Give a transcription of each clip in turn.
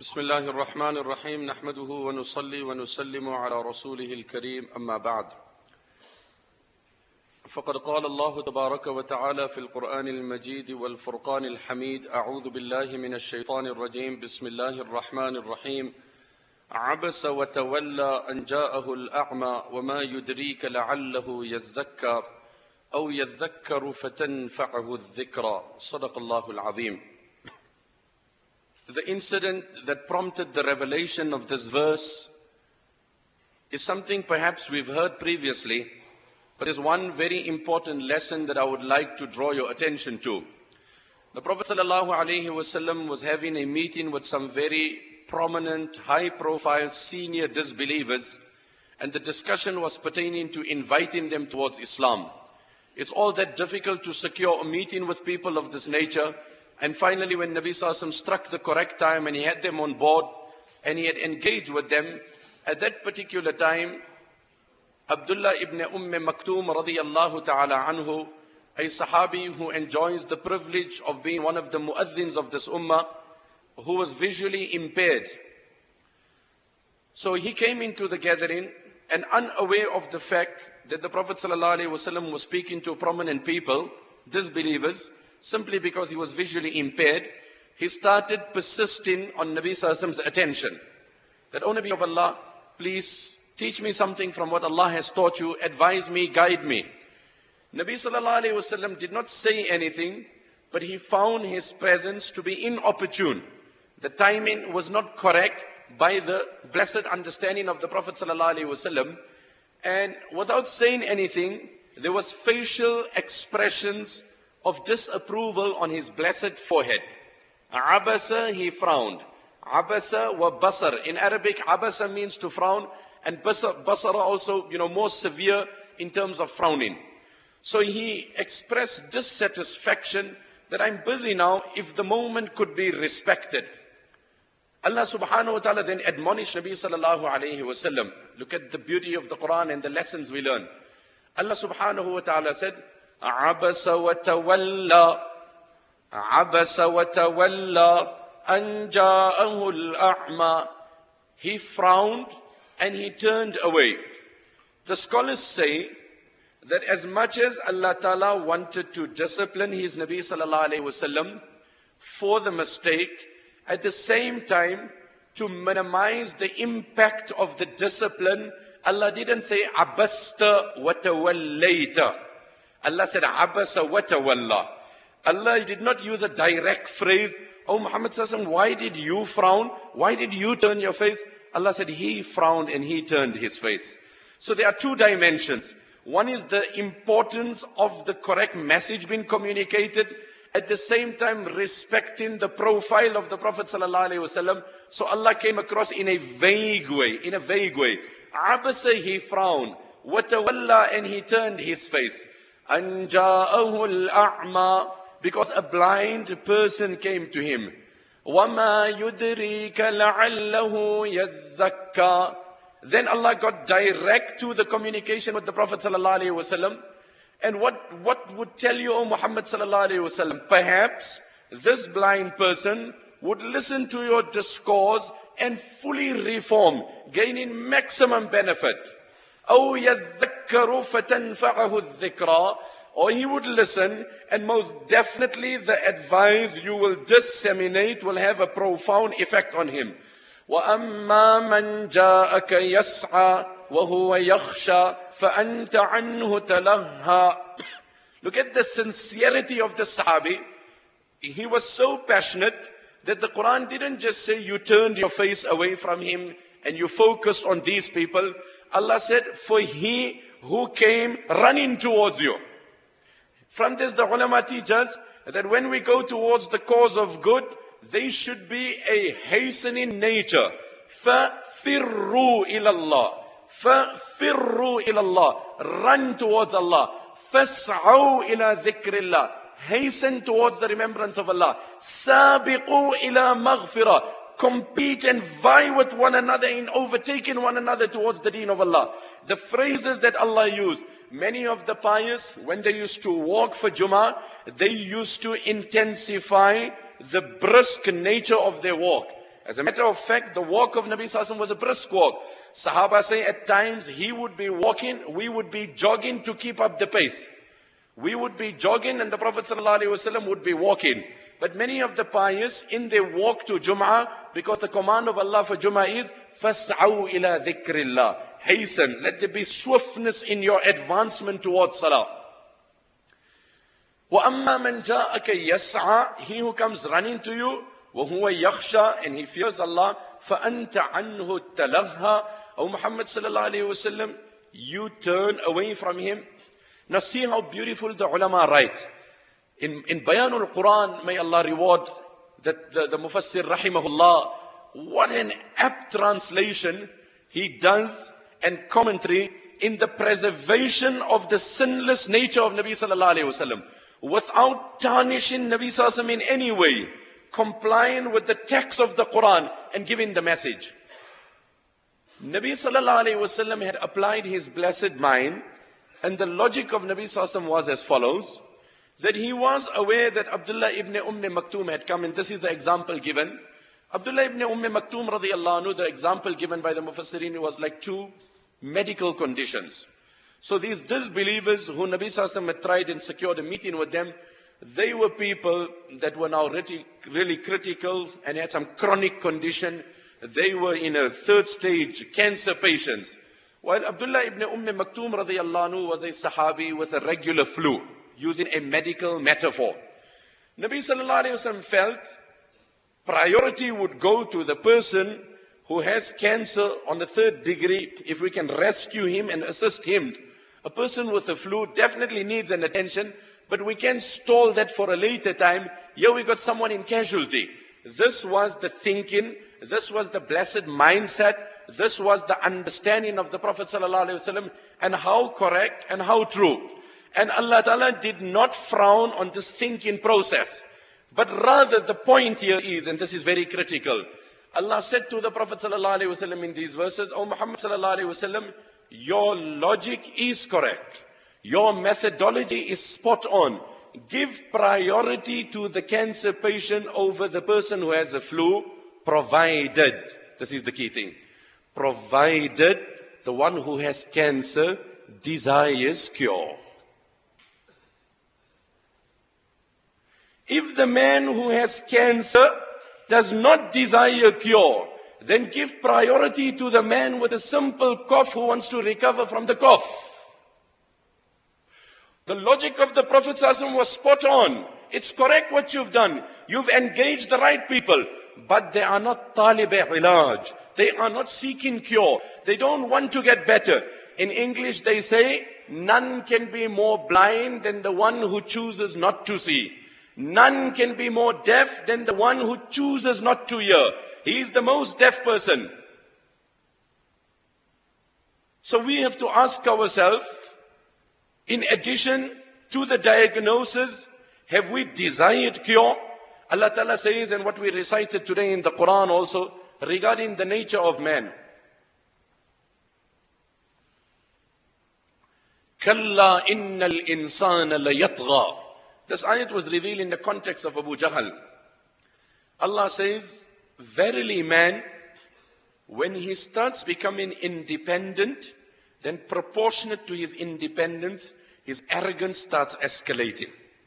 بسم الله الرحمن الرحيم نحمده ونصلي ونسلم على رسوله الكريم أما بعد فقد قال الله تبارك وتعالى في القرآن المجيد والفرقان الحميد أعوذ بالله من الشيطان الرجيم بسم الله الرحمن الرحيم عبس وتولى أن جاءه الأعمى وما يدريك لعله يزكى أو يذكر فتنفعه الذكرى صدق الله العظيم. The incident that prompted the revelation of this verse is something perhaps we've heard previously, but is one very important lesson that I would like to draw your attention to. The Prophet ﷺ was having a meeting with some very prominent, high-profile, senior disbelievers, and the discussion was pertaining to inviting them towards Islam. It's all that difficult to secure a meeting with people of this nature. And finally, when Nabi Sallallahu struck the correct time and he had them on board and he had engaged with them, at that particular time, Abdullah ibn Maktoum radiyallahu ta'ala anhu, a Sahabi who enjoys the privilege of being one of the muaddins of this ummah, who was visually impaired. So he came into the gathering and unaware of the fact that the Prophet ﷺ was speaking to prominent people, disbelievers, simply because he was visually impaired, he started persisting on Nabi Sallallahu attention. That, "O Nabi of Allah, please teach me something from what Allah has taught you, advise me, guide me." Nabi Sallallahu did not say anything, but he found his presence to be inopportune. The timing was not correct by the blessed understanding of the Prophet Sallallahu. And without saying anything, there was facial expressions of disapproval on his blessed forehead. Abasa, he frowned. Abasa wa basar. In Arabic, abasa means to frown, and basara also, more severe in terms of frowning. So he expressed dissatisfaction that I'm busy now, if the moment could be respected. Allah subhanahu wa ta'ala then admonished Nabi sallallahu alayhi wa sallam. Look at the beauty of the Quran and the lessons we learn. Allah subhanahu wa ta'ala said, عبس وتولى عبس وتولى أن جاءه الأعمى. He frowned and he turned away. The scholars say that as much as Allah Ta'ala wanted to discipline his Nabi Sallallahu Alaihi Wasallam for the mistake, at the same time to minimize the impact of the discipline, Allah didn't say abasta wa tawallayta. Allah said, Abasa wa tawalla. Allah did not use a direct phrase, "Oh Muhammad Sallallahu, why did you frown? Why did you turn your face?" Allah said, he frowned and he turned his face. So there are two dimensions. One is the importance of the correct message being communicated, at the same time respecting the profile of the Prophet Sallallahu. So Allah came across in a vague way, Abasa, he frowned. Wa tawalla, and he turned his face. أَنْ جَاءَهُ الْأَعْمَى, because a blind person came to him. وَمَا يُدْرِيكَ لَعَلَّهُ يَزَّكَّى. Then Allah got direct to the communication with the Prophet ﷺ. And what would tell you, O Muhammad ﷺ? Perhaps this blind person would listen to your discourse and fully reform, gaining maximum benefit. أو يذكر فتنفعه الذكرى. Or he would listen, and most definitely the advice you will disseminate will have a profound effect on him. وَأَمَّا مَنْ جَاءَكَ يَسْعَى وَهُوَ يَخْشَى فَأَنْتَ عَنْهُ تَلَهَّى. Look at the sincerity of the Sahabi. He was so passionate that the Quran didn't just say you turned your face away from him and you focused on these people. Allah said, for he who came running towards you. From this, the ulama teach us that when we go towards the cause of good, they should be a hastening nature. فَفِرُّوا إِلَى اللَّهِ فَفِرُّوا إِلَى اللَّهِ. Run towards Allah. فَاسْعَوْا إِلَى ذِكْرِ اللَّهِ. Hasten towards the remembrance of Allah. سَابِقُوا إِلَى مَغْفِرَةٍ. Compete and vie with one another in overtaking one another towards the deen of Allah. The phrases that Allah used, many of the pious, when they used to walk for Jummah, they used to intensify the brisk nature of their walk. As a matter of fact, the walk of Nabi Sallallahu Alaihi Wasallam was a brisk walk. Sahaba say at times he would be walking, we would be jogging to keep up the pace. We would be jogging and the Prophet Sallallahu Alaihi Wasallam would be walking. But many of the pious, in their walk to Jum'ah, because the command of Allah for Jum'ah is, فَاسْعَوْا إِلَى ذِكْرِ اللَّهِ, hasten, let there be swiftness in your advancement towards Salah. وَأَمَّا مَنْ جَاءَكَ يَسْعَى, he who comes running to you, وَهُوَ يَخْشَى, and he fears Allah, فَأَنْتَ عَنْهُ تَلَهَّى, O Muhammad Sallallahu Alaihi Wasallam, you turn away from him. Now see how beautiful the ulama write. In Bayanul Quran, may Allah reward the Mufassir Rahimahullah, what an apt translation he does and commentary in the preservation of the sinless nature of Nabi Sallallahu Alaihi Wasallam, without tarnishing Nabi Sallallahu Alaihi Wasallam in any way, complying with the text of the Quran and giving the message. Nabi Sallallahu Alaihi Wasallam had applied his blessed mind, and the logic of Nabi Sallallahu Alaihi Wasallam was as follows, that he was aware that Abdullah ibn Maktoum had come, and this is the example given. Abdullah ibn Maktoum radiyallahu anhu, the example given by the Mufassirin was like two medical conditions. So these disbelievers who Nabi Sallallahu Alaihi Wasallam had tried and secured a meeting with them, they were people that were now really critical and had some chronic condition. They were in a third stage cancer patients. While Abdullah ibn Maktoum radiyallahu anhu was a Sahabi with a regular flu, using a medical metaphor. Nabi Sallallahu Alaihi Wasallam felt priority would go to the person who has cancer on the third degree, if we can rescue him and assist him. A person with a flu definitely needs an attention, but we can stall that for a later time. Here we got someone in casualty. This was the thinking, this was the blessed mindset, this was the understanding of the Prophet Sallallahu Alaihi Wasallam, and how correct and how true. And Allah Ta'ala did not frown on this thinking process. But rather the point here is, and this is very critical, Allah said to the Prophet Sallallahu Alaihi Wasallam in these verses, O Muhammad Sallallahu Alaihi Wasallam, your logic is correct. Your methodology is spot on. Give priority to the cancer patient over the person who has a flu, provided, this is the key thing, provided the one who has cancer desires cure. If the man who has cancer does not desire cure, then give priority to the man with a simple cough who wants to recover from the cough. The logic of the Prophet ﷺ was spot on. It's correct what you've done. You've engaged the right people, but they are not talib ilaj. They are not seeking cure. They don't want to get better. In English they say, none can be more blind than the one who chooses not to see. None can be more deaf than the one who chooses not to hear. He is the most deaf person. So we have to ask ourselves, in addition to the diagnosis, have we desired cure? Allah Ta'ala says, and what we recited today in the Quran also, regarding the nature of man. Kalla innal insana layatgha. This ayat was revealed in the context of Abu Jahl. Allah says, verily man, when he starts becoming independent, then proportionate to his independence, his arrogance starts escalating.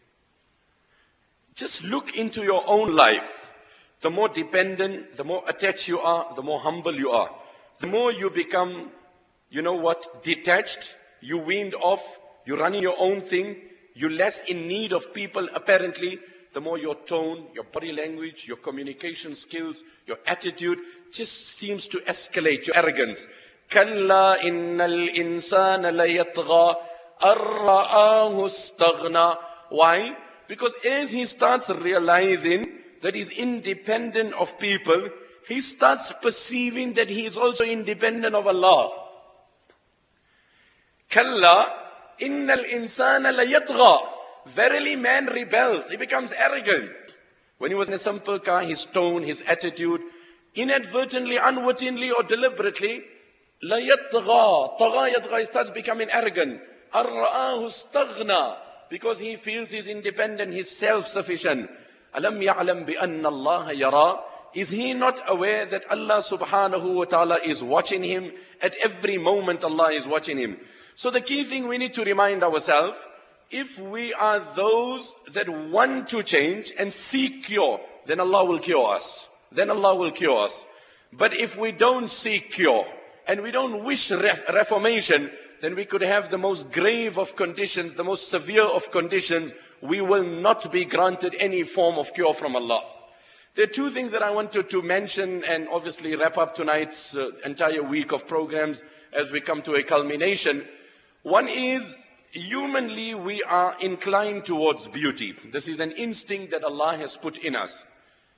Just look into your own life. The more dependent, the more attached you are, the more humble you are. The more you become, detached, you weaned off, you're running your own thing, you're less in need of people apparently, the more your tone, your body language, your communication skills, your attitude just seems to escalate, your arrogance. Kalla innal insana layatgha ar-ra'ahu istaghna. Why? Because as he starts realizing that he's independent of people, he starts perceiving that he is also independent of Allah. Kalla innal insana layatgha. Verily man rebels, he becomes arrogant. When he was in a simple car, his tone, his attitude, inadvertently, unwittingly or deliberately, layatgha, tagha yatgha, he starts becoming arrogant. Ar-ra'ahu istaghna, because he feels he's independent, he's self-sufficient. Alam ya'lam bi anna Allah yara. Is he not aware that Allah subhanahu wa ta'ala is watching him? At every moment Allah is watching him. So the key thing we need to remind ourselves, if we are those that want to change and seek cure, then Allah will cure us. Then Allah will cure us. But if we don't seek cure and we don't wish reformation, then we could have the most grave of conditions, the most severe of conditions. We will not be granted any form of cure from Allah. There are two things that I wanted to mention and obviously wrap up tonight's entire week of programs as we come to a culmination. One is, humanly we are inclined towards beauty. This is an instinct that Allah has put in us.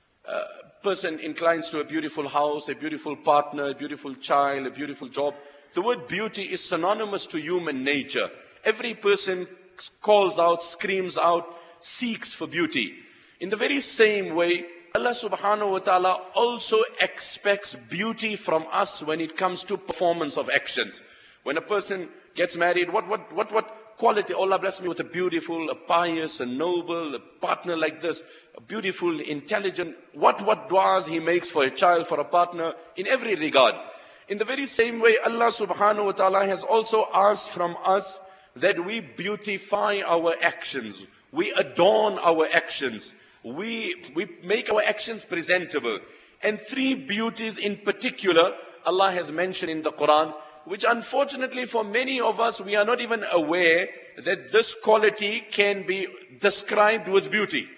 Person inclines to a beautiful house, a beautiful partner, a beautiful child, a beautiful job. The word beauty is synonymous to human nature. Every person calls out, screams out, seeks for beauty. In the very same way, Allah subhanahu wa ta'ala also expects beauty from us when it comes to performance of actions. When a person gets married, what quality? Allah bless me with a beautiful, a pious, a noble, a partner like this, a beautiful, intelligent. What du'as he makes for a child, for a partner, in every regard. In the very same way, Allah subhanahu wa ta'ala has also asked from us that we beautify our actions. We adorn our actions. We make our actions presentable. And three beauties in particular, Allah has mentioned in the Quran, which unfortunately for many of us, we are not even aware that this quality can be described with beauty.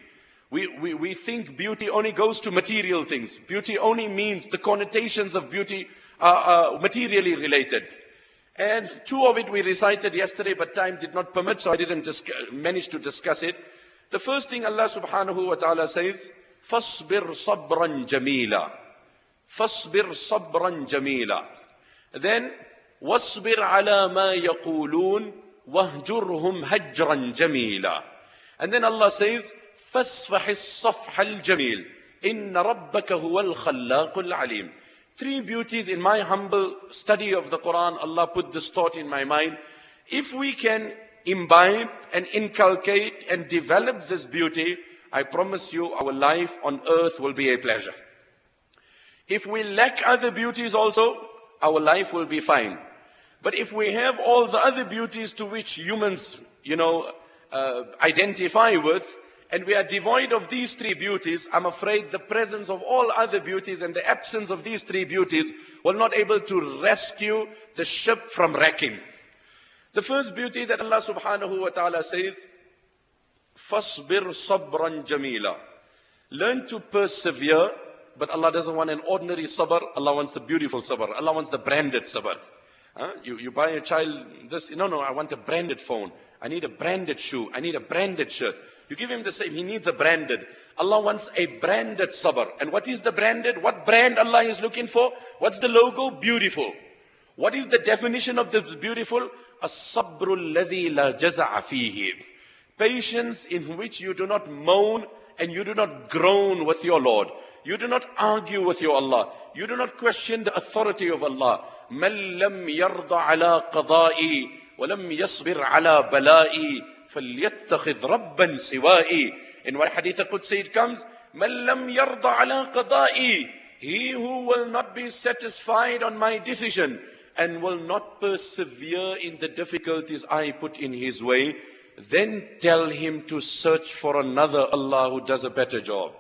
We think beauty only goes to material things. Beauty only means the connotations of beauty are materially related. And two of it we recited yesterday, but time did not permit, so I didn't manage to discuss it. The first thing Allah subhanahu wa ta'ala says, فَاصْبِرْ صَبْرًا جَمِيلًا. فَاصْبِرْ صَبْرًا جَمِيلًا. Then, وَاصْبِرْ عَلَى مَا يَقُولُونَ وَهْجُرْهُمْ هَجْرًا جَمِيلًا. And then Allah says, فَاسْفَحِ الصَّفْحَ الْجَمِيلِ إِنَّ رَبَّكَ هُوَ الْخَلَّاقُ الْعَلِيمُ. Three beauties. In my humble study of the Quran, Allah put this thought in my mind. If we can imbibe and inculcate and develop this beauty, I promise you our life on earth will be a pleasure. If we lack other beauties also, our life will be fine. But if we have all the other beauties to which humans, identify with, and we are devoid of these three beauties, I'm afraid the presence of all other beauties and the absence of these three beauties will not able to rescue the ship from wrecking. The first beauty that Allah subhanahu wa ta'ala says, فَاصْبِرْ صَبْرًا جَمِيلًا. Learn to persevere, but Allah doesn't want an ordinary sabr. Allah wants the beautiful sabr. Allah wants the branded sabr. You buy a child this, no, I want a branded phone. I need a branded shoe. I need a branded shirt. You give him the same, he needs a branded. Allah wants a branded sabr. And what is the branded? What brand Allah is looking for? What's the logo? Beautiful. What is the definition of this beautiful? الصبر الذي لا جزع فيه. Patience in which you do not moan and you do not groan with your Lord. You do not argue with your Allah. You do not question the authority of Allah. من لم يرضى على قضائي ولم يصبر على بلائي فليتخذ ربا سوائي. In what hadith Qudsi it comes, من لم يرضى على قضائي. He who will not be satisfied on my decision and will not persevere in the difficulties I put in his way, then tell him to search for another Allah who does a better job.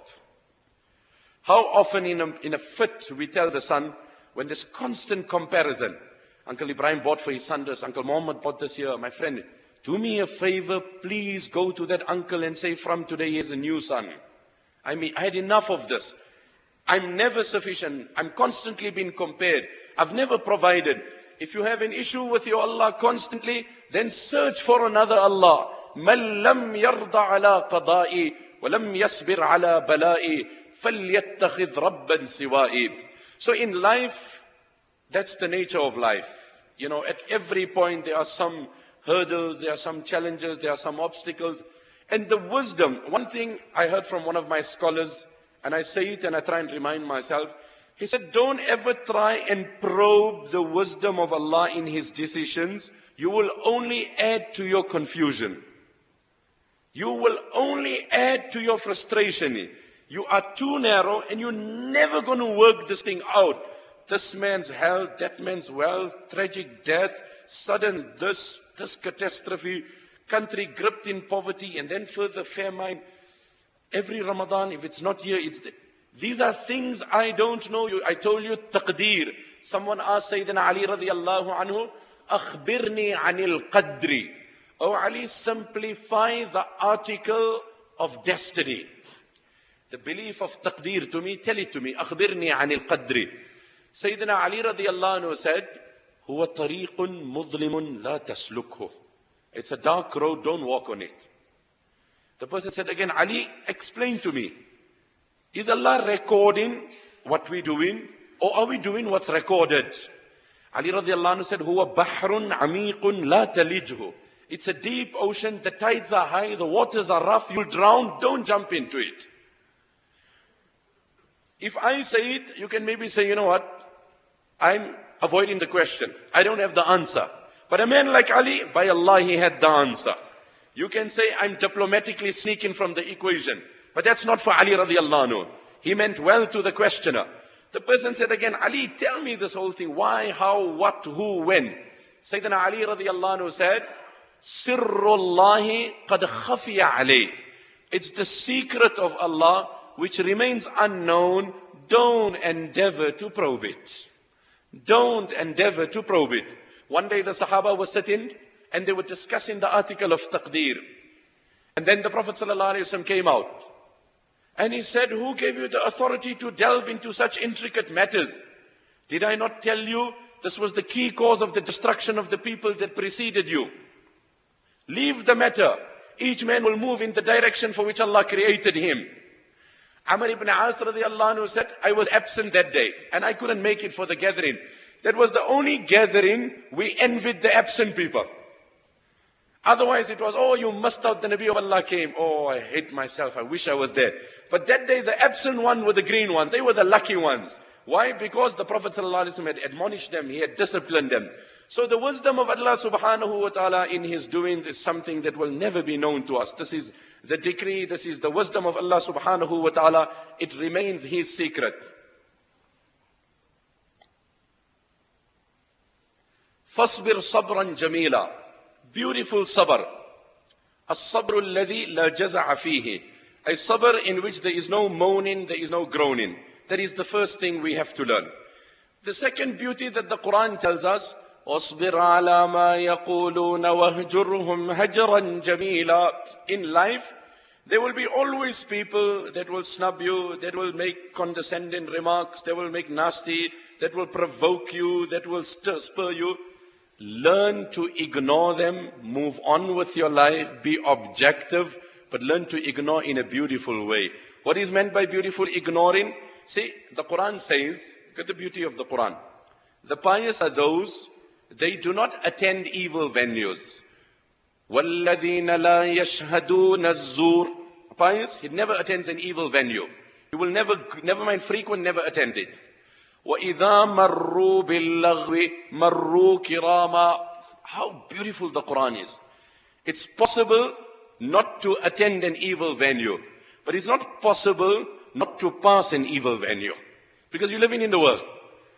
How often in a fit we tell the son, when there's constant comparison, Uncle Ibrahim bought for his son this, Uncle Muhammad bought this here, my friend, do me a favor, please go to that uncle and say from today he is a new son. I had enough of this. I'm never sufficient. I'm constantly being compared. I've never provided. If you have an issue with your Allah constantly, then search for another Allah. مَنْ لَمْ يَرْضَ عَلَىٰ قَضَائِي وَلَمْ يَصْبِرْ عَلَىٰ بَلَائِي فَلْيَتَّخِذْ رَبًّا سِوَائِي. So in life, that's the nature of life. At every point there are some hurdles, there are some challenges, there are some obstacles. And the wisdom, one thing I heard from one of my scholars, and I say it and I try and remind myself, he said, don't ever try and probe the wisdom of Allah in His decisions. You will only add to your confusion. You will only add to your frustration. You are too narrow and you're never going to work this thing out. This man's health, that man's wealth, tragic death, sudden this catastrophe, country gripped in poverty, and then further famine. Every Ramadan, if it's not here, these are things I don't know. I told you, taqdeer. Someone asked Sayyidina Ali radiallahu anhu, akhbirni anil qadri. Oh Ali, simplify the article of destiny. The belief of taqdeer to me, tell it to me. Akhbirni anil qadri. Sayyidina Ali radiallahu anhu said, huwa tariqun mudlimun la taslukhu. It's a dark road, don't walk on it. The person said again, Ali, explain to me. Is Allah recording what we're doing, or are we doing what's recorded? Ali radiallahu anhu said, huwa bahrun amiqun la talijhu. It's a deep ocean, the tides are high, the waters are rough, you'll drown, don't jump into it. If I say it, you can maybe say, you know what, I'm avoiding the question. I don't have the answer. But a man like Ali, by Allah, he had the answer. You can say, I'm diplomatically sneaking from the equation. But that's not for Ali radiallahu anhu. He meant well to the questioner. The person said again, Ali, tell me this whole thing. Why, how, what, who, when? Sayyidina Ali radiallahu anhu said, Sirrullahi qad khafiya alayk. It's the secret of Allah which remains unknown. Don't endeavor to probe it. Don't endeavor to probe it. One day the Sahaba was sitting and they were discussing the article of taqdeer. And then the Prophet ﷺ came out. And he said, who gave you the authority to delve into such intricate matters? Did I not tell you this was the key cause of the destruction of the people that preceded you? Leave the matter. Each man will move in the direction for which Allah created him. Amr ibn As radiallahu anhu said, I was absent that day and I couldn't make it for the gathering. That was the only gathering we envied the absent people. Otherwise it was, oh, you missed out, the Nabi of Allah came. Oh, I hate myself, I wish I was there. But that day the absent one were the green ones, they were the lucky ones. Why? Because the Prophet ﷺ had admonished them, he had disciplined them. So the wisdom of Allah subhanahu wa ta'ala in his doings is something that will never be known to us. This is the decree, this is the wisdom of Allah subhanahu wa ta'ala. It remains his secret. فَاصْبِرْ صَبْرًا جَمِيلًا. Beautiful sabr. الصَّبْرُ الَّذِي لَا جَزَعَ فِيهِ. A sabr in which there is no moaning, there is no groaning. That is the first thing we have to learn. The second beauty that the Quran tells us, وَاصْبِرْ عَلَى مَا يَقُولُونَ وَهْجُرْهُمْ هَجْرًا جَمِيلًا. In life, there will be always people that will snub you, that will make condescending remarks, that will make nasty, that will provoke you, that will spur you. Learn to ignore them, move on with your life, be objective, but learn to ignore in a beautiful way. What is meant by beautiful ignoring? See, the Quran says, look at the beauty of the Quran. The pious are those, they do not attend evil venues. وَالَّذِينَ لَا يَشْهَدُونَ الزُّورِ. Pious, he never attends an evil venue. He will never mind frequent, never attend it. وَإِذَا مَرُّوا بِاللَّغْوِ مَرُّوا كِرَامًا. How beautiful the Quran is. It's possible not to attend an evil venue. But it's not possible not to pass an evil venue. Because you're living in the world.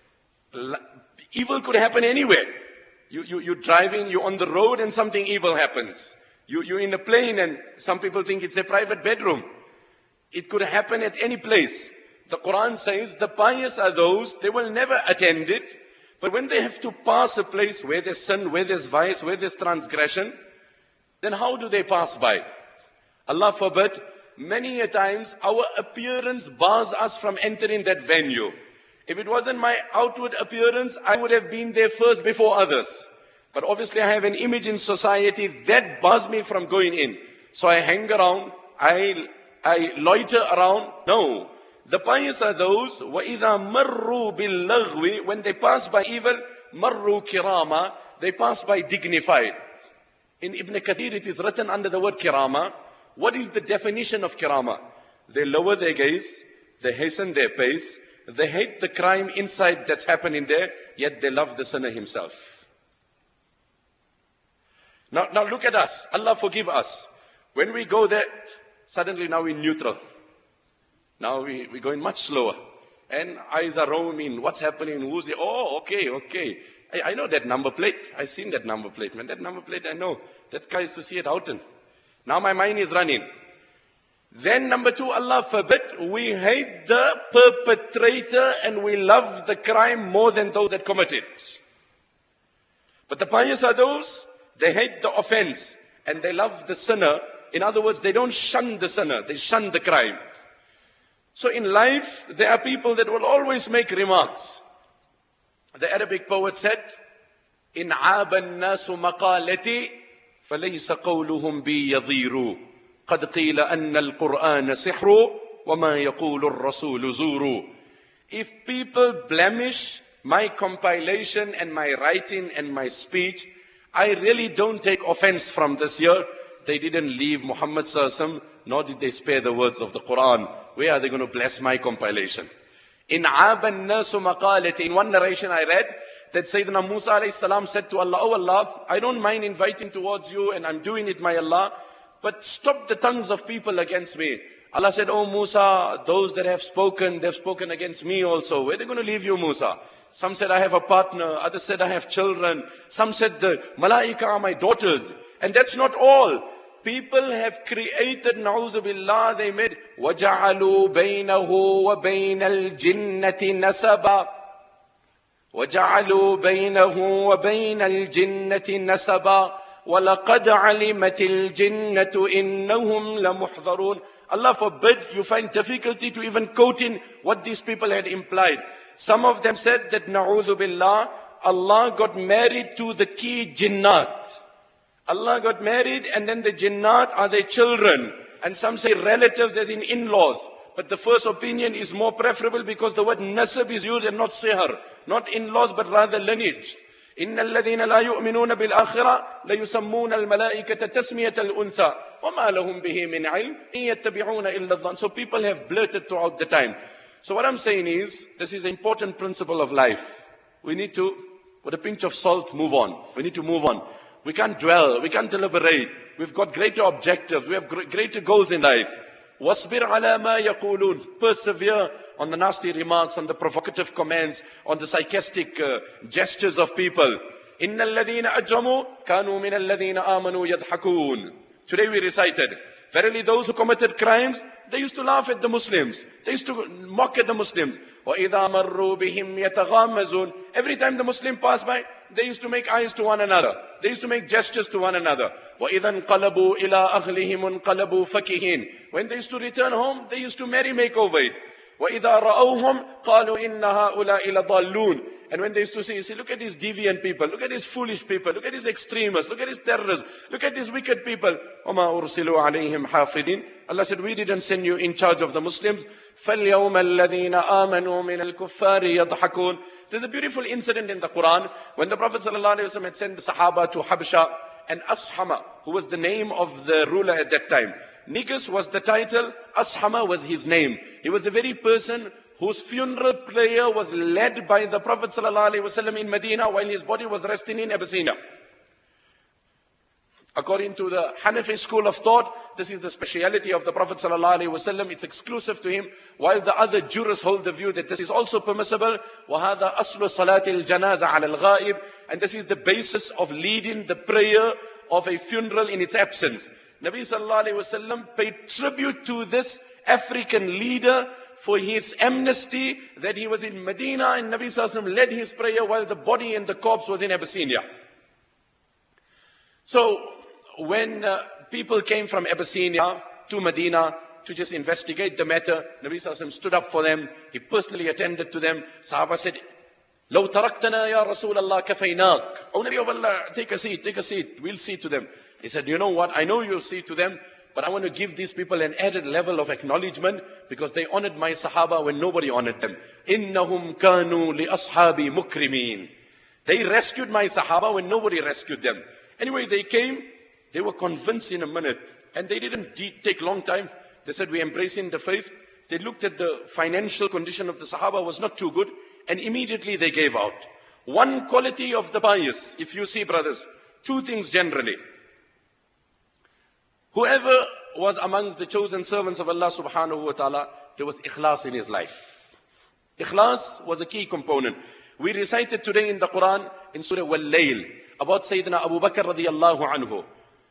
Evil could happen anywhere. You're driving, you're on the road and something evil happens. You're in a plane and some people think it's a private bedroom. It could happen at any place. The Quran says the pious are those, they will never attend it. But when they have to pass a place where there's sin, where there's vice, where there's transgression, then how do they pass by? Allah forbid, many a times our appearance bars us from entering that venue. If it wasn't my outward appearance, I would have been there first before others. But obviously I have an image in society that bars me from going in. So I hang around, I loiter around. No. The pious are those, وَإِذَا مَرُّوا بِاللَّغْوِ. When they pass by evil, مَرُّوا كِرَامًا. They pass by dignified. In Ibn Kathir it is written under the word kirama. What is the definition of kirama? They lower their gaze, they hasten their pace, they hate the crime inside that's happening there, yet they love the sinner himself. Now look at us. Allah forgive us. When we go there, suddenly now we're neutral. Now we're going much slower. And eyes are roaming. What's happening? Who's it? Oh, okay. I know that number plate. I've seen that number plate. Man, that number plate, I know. That guy used to see it out. Now my mind is running. Then number two, Allah forbid, we hate the perpetrator and we love the crime more than those that commit it. But the pious are those, they hate the offense and they love the sinner. In other words, they don't shun the sinner, they shun the crime. So in life, there are people that will always make remarks. The Arabic poet said, إن عاب الناس مقالتي فليس قولهم بي يضير قد قيل أن القرآن سحر وما يقول الرسول زور. If people blemish my compilation and my writing and my speech, I really don't take offense from this here. They didn't leave Muhammad sallallahu alaihi wasallam, nor did they spare the words of the Quran. Where are they going to bless my compilation? In Aban Nasu Maqalati, in one narration I read that Sayyidina Musa alayhi salam said to Allah, oh Allah, I don't mind inviting towards you and I'm doing it, my Allah, but stop the tongues of people against me. Allah said, oh Musa, those that have spoken, they've spoken against me also. Where are they going to leave you, Musa? Some said I have a partner, others said I have children, some said the Malaika are my daughters. And that's not all. People have created, na'udhu billah, they made وَجَعَلُوا بَيْنَهُ وَبَيْنَ الْجِنَّةِ نَسَبًا وَجَعَلُوا بَيْنَهُ وَبَيْنَ الْجِنَّةِ نَسَبًا وَلَقَدْ عَلِمَتِ الْجِنَّةُ إِنَّهُمْ لَمُحْضَرُونَ. Allah forbid you find difficulty to even quoting what these people had implied. Some of them said that, na'udhu billah, Allah got married to the key jinnat. Allah got married and then the jinnat are their children. And some say relatives as in in-laws. But the first opinion is more preferable because the word nasab is used and not sihr. Not in-laws but rather lineage. إِنَّ الَّذِينَ لَا يُؤْمِنُونَ بِالْآخِرَةِ لَيُسَمُّونَ الْمَلَائِكَةَ تَسْمِيَةَ الْأُنْثَى وَمَا لَهُمْ بِهِ مِنْ عِلْمٍ إِن يَتَّبِعُونَ إِلَّا الظَّنَّ. So people have blurted throughout the time. So what I'm saying is, this is an important principle of life. We need to, with a pinch of salt, move on. We need to move on. We can't dwell, we can't deliberate. We've got greater objectives, we have greater goals in life. وَاصْبِرْ عَلَى مَا يَقُولُونَ. Persevere on the nasty remarks, on the provocative comments, on the sarcastic gestures of people. إِنَّ الَّذِينَ أَجْرَمُوا كَانُوا مِنَ الَّذِينَ آمَنُوا يَضْحَكُونَ. Today we recited, verily those who committed crimes, they used to laugh at the Muslims. They used to mock at the Muslims. وَإِذَا مَرُّوا بِهِمْ يَتَغَامَزُونَ. Every time the Muslim passed by, they used to make eyes to one another. They used to make gestures to one another. وَإِذَا انْقَلَبُوا إِلَىٰ أَهْلِهِمُ انْقَلَبُوا فَكِهِينَ. When they used to return home, they used to make over it. وَإِذَا رَأَوْهُمْ قَالُوا إِنَّ هَؤُلَاءِ لَضَالُّونَ. And when they used to see, look at these deviant people, look at these foolish people, look at these extremists, look at these terrorists, look at these wicked people. وَمَا أُرْسِلُوا عَلَيْهِمْ حَافِظِينَ. Allah said, we didn't send you in charge of the Muslims. فَالْيَوْمَ الَّذِينَ آمَنُوا مِنَ الْكُفَّارِ يَضْحَكُونَ. There's a beautiful incident in the Quran when the Prophet ﷺ had sent the Sahaba to Habsha, and Ashama, who was the name of the ruler at that time. Negus was the title, Ashama was his name. He was the very person whose funeral prayer was led by the Prophet ﷺ in Medina while his body was resting in Abyssinia. According to the Hanafi school of thought, this is the speciality of the Prophet ﷺ. It's exclusive to him, while the other jurists hold the view that this is also permissible. وَهَذَا أَصْلُ صَلَاةِ الْجَنَازَةِ عَلَى الْغَائِبِ. And this is the basis of leading the prayer of a funeral in its absence. Nabi ﷺ paid tribute to this African leader for his amnesty that he was in Medina and Nabi ﷺ led his prayer while the body and the corpse was in Abyssinia. So when people came from Abyssinia to Medina to just investigate the matter, Nabi ﷺ stood up for them. He personally attended to them. Sahaba said, لو تركتنا يا رسول الله كفيناك. Oh Nabi of Allah, take a seat, we'll see to them. He said, you know what, I know you'll see to them, but I want to give these people an added level of acknowledgement because they honored my Sahaba when nobody honored them. إِنَّهُمْ كَانُوا لِأَصْحَابِ مُكْرِمِينَ. They rescued my Sahaba when nobody rescued them. Anyway, they came, they were convinced in a minute, and they didn't take long time. They said, we're embracing the faith. They looked at the financial condition of the Sahaba was not too good, and immediately they gave out. One quality of the pious, if you see brothers, two things generally. Whoever was amongst the chosen servants of Allah subhanahu wa ta'ala, there was ikhlas in his life. Ikhlas was a key component. We recited today in the Quran, in Surah Wal-Layl, about Sayyidina Abu Bakr radiyallahu anhu.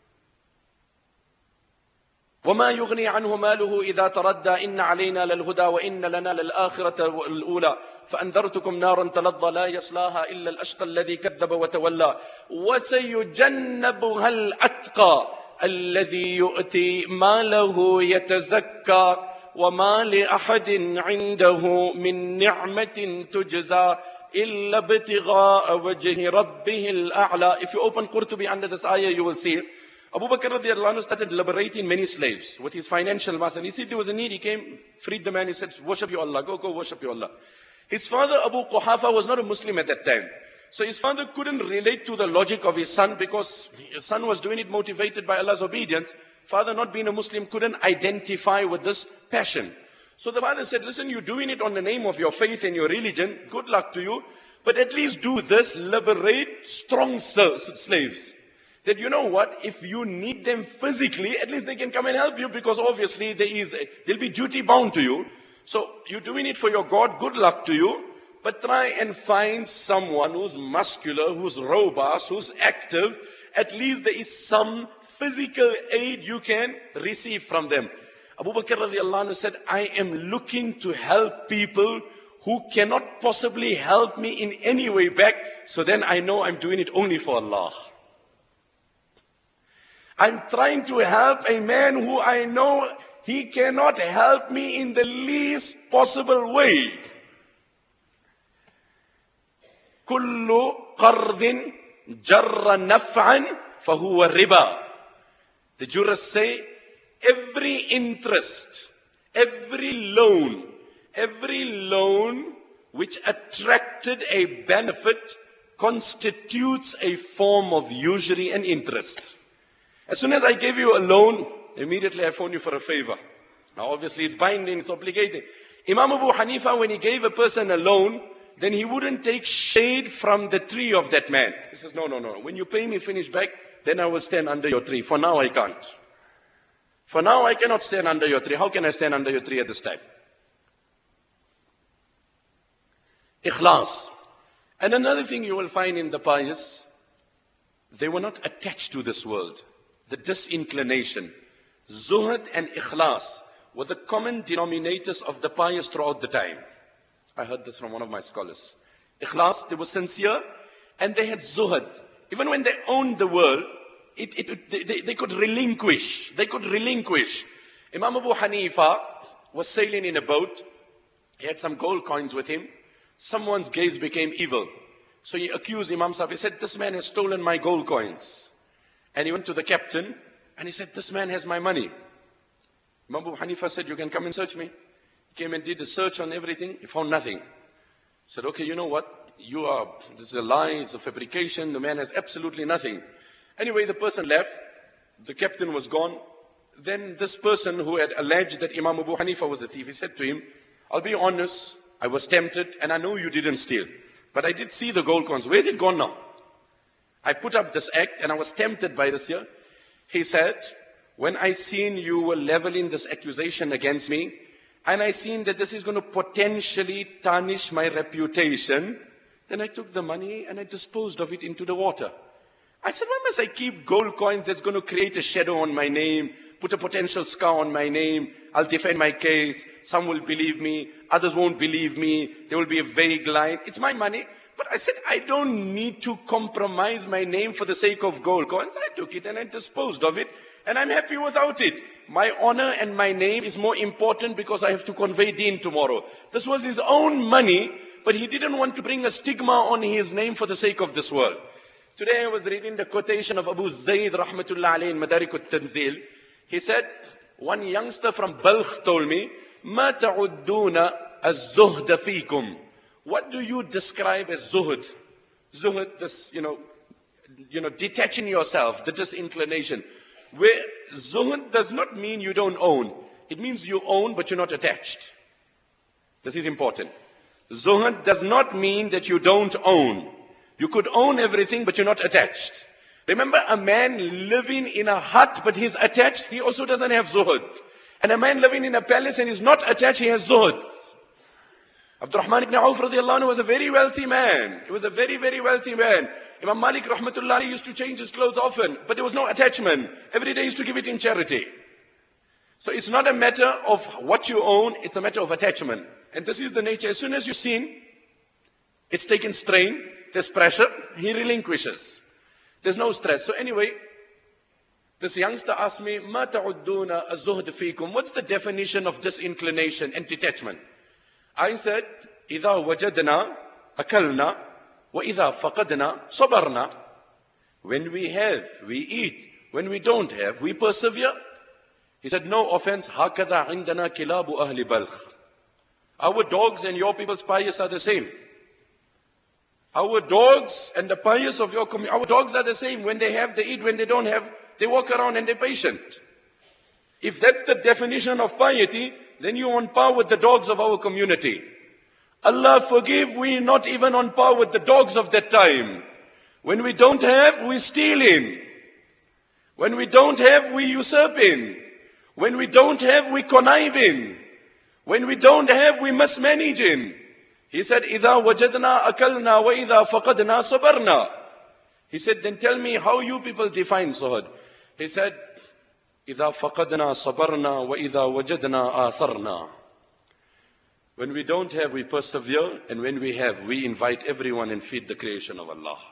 وَمَا يُغْنِي عَنْهُ مَالُهُ إِذَا تَرَدَّى إِنَّ عَلَيْنَا لَلْهُدَى وَإِنَّ لَنَا لَلْآخِرَةَ الْأُولَى فَأَنذَرْتُكُمْ نَارًا تَلَظَّى لَا يَصْلَاهَا إِلَّا الْأَشْقَى الَّذِي كَذَّبَ وَتَوَلَّى وَسَيُجَنَّبُهَا الْأَتْقَى الَّذِي يُؤْتِي مَالَهُ يَتَزَكَّى وَمَا لِأَحَدٍ عِندَهُ مِنْ نِعْمَةٍ تُجْزَى إِلَّا ابْتِغَاءَ وَجْهِ رَبِّهِ الْأَعْلَى. If you open Qurtubi under this ayah, you will see Abu Bakr radiallahu anhu started liberating many slaves with his financial master. And he said there was a need. He came, freed the man. He said, worship your Allah. Go worship your Allah. His father, Abu Quhafa, was not a Muslim at that time. So his father couldn't relate to the logic of his son because his son was doing it motivated by Allah's obedience. Father, not being a Muslim, couldn't identify with this passion. So the father said, listen, you're doing it on the name of your faith and your religion. Good luck to you. But at least do this, liberate strong slaves. That you know what, if you need them physically, at least they can come and help you because obviously they'll be duty bound to you. So you're doing it for your God, good luck to you. But try and find someone who's muscular, who's robust, who's active. At least there is some physical aid you can receive from them. Abu Bakr radiallahu anhu said, I am looking to help people who cannot possibly help me in any way back. So then I know I'm doing it only for Allah. I'm trying to help a man who I know he cannot help me in the least possible way. كل قرض جر نفعا فهو ربا. The jurists say every interest, every loan which attracted a benefit constitutes a form of usury and interest. As soon as I gave you a loan, immediately I phone you for a favor. Now obviously it's binding, it's obligating. Imam Abu Hanifa, when he gave a person a loan, then he wouldn't take shade from the tree of that man. He says, no. When you pay me finish back, then I will stand under your tree. For now I can't. For now I cannot stand under your tree. How can I stand under your tree at this time? Ikhlas. And another thing you will find in the pious, they were not attached to this world. The disinclination, zuhud and ikhlas were the common denominators of the pious throughout the time. I heard this from one of my scholars. Ikhlas, they were sincere and they had zuhud. Even when they owned the world, they could relinquish. They could relinquish. Imam Abu Hanifa was sailing in a boat. He had some gold coins with him. Someone's gaze became evil. So he accused Imam Sahib. He said, this man has stolen my gold coins. And he went to the captain and he said, this man has my money. Imam Abu Hanifa said, you can come and search me. He came and did a search on everything. He found nothing. He said, okay, you know what? This is a lie, it's a fabrication. The man has absolutely nothing. Anyway, the person left. The captain was gone. Then this person who had alleged that Imam Abu Hanifa was a thief, he said to him, I'll be honest, I was tempted and I know you didn't steal. But I did see the gold coins. Where's it gone now? I put up this act and I was tempted by this here. He said, when I seen you were leveling this accusation against me, and I seen that this is going to potentially tarnish my reputation, then I took the money and I disposed of it into the water. I said, why must I keep gold coins that's going to create a shadow on my name, put a potential scar on my name? I'll defend my case. Some will believe me. Others won't believe me. There will be a vague line. It's my money. But I said, I don't need to compromise my name for the sake of gold coins. I took it and I disposed of it. And I'm happy without it. My honor and my name is more important because I have to convey deen tomorrow. This was his own money, but he didn't want to bring a stigma on his name for the sake of this world. Today I was reading the quotation of Abu Zayd rahmatullah alayhi in Madarik al-Tanzil. He said, one youngster from Balkh told me, مَا تَعُدُّونَ الزُّهْدَ فِيكُمْ. What do you describe as zuhud? Zuhud, this, detaching yourself, the disinclination. Where zuhud does not mean you don't own. It means you own, but you're not attached. This is important. Zuhud does not mean that you don't own. You could own everything, but you're not attached. Remember, a man living in a hut, but he's attached, he also doesn't have zuhud. And a man living in a palace and is not attached, he has zuhd. Abdurrahman ibn Auf radiallahu anhu was a very wealthy man. He was a very, very wealthy man. Imam Malik rahmatullahi used to change his clothes often, but there was no attachment. Every day he used to give it in charity. So it's not a matter of what you own, it's a matter of attachment. And this is the nature. As soon as you've seen, it's taken strain, there's pressure, he relinquishes. There's no stress. So anyway, this youngster asked me, مَا تَعُدُّونَ الزُّهْدِ فِيكُمْ? What's the definition of disinclination and detachment? I said, إِذَا وَجَدْنَا أَكَلْنَا وَإِذَا فَقَدْنَا صَبَرْنَا. When we have, we eat. When we don't have, we persevere. He said, no offense, هَكَذَا عِنْدَنَا كِلَابُ أَهْلِ بَلْخ. Our dogs and your people's pious are the same. Our dogs and the pious of your community, our dogs are the same. When they have, they eat. When they don't have, they walk around and they're patient. If that's the definition of piety, then you're on par with the dogs of our community. Allah forgive, we're not even on par with the dogs of that time. When we don't have, we're stealing. When we don't have, we're usurping. When we don't have, we're conniving. When we don't have, we're mismanaging. He said, إِذَا وَجَدْنَا أَكَلْنَا وَإِذَا فَقَدْنَا صَبَرْنَا. He said, then tell me how you people define zuhd. He said, إِذَا فَقَدْنَا صَبَرْنَا وَإِذَا وَجَدْنَا آثَرْنَا. When we don't have, we persevere, and when we have, we invite everyone and feed the creation of Allah.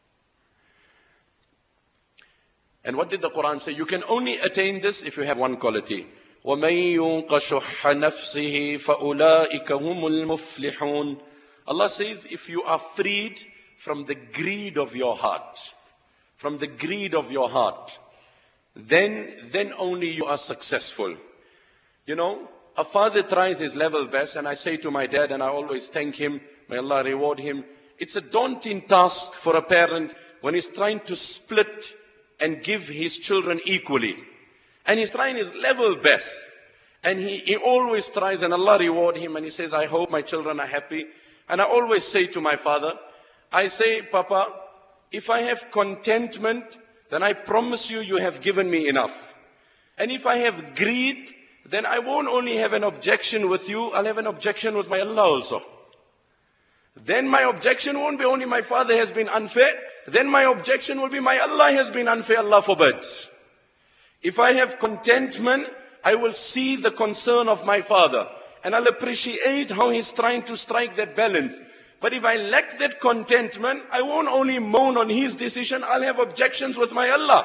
And what did the Quran say? You can only attain this if you have one quality. وَمَن يُوقَ شُحَّ نَفْسِهِ فَأُولَٰئِكَ هُمُ الْمُفْلِحُونَ. Allah says, if you are freed from the greed of your heart, from the greed of your heart, then only you are successful. You know, a father tries his level best, and I say to my dad, and I always thank him, may Allah reward him. It's a daunting task for a parent when he's trying to split and give his children equally. And he's trying his level best. And he always tries, and Allah reward him, and he says, I hope my children are happy. And I always say to my father, I say, Papa, if I have contentment, then I promise you, you have given me enough. And if I have greed, then I won't only have an objection with you, I'll have an objection with my Allah also. Then my objection won't be only my father has been unfair, then my objection will be my Allah has been unfair, Allah forbid. If I have contentment, I will see the concern of my father. And I'll appreciate how he's trying to strike that balance. But if I lack that contentment, I won't only moan on his decision, I'll have objections with my Allah.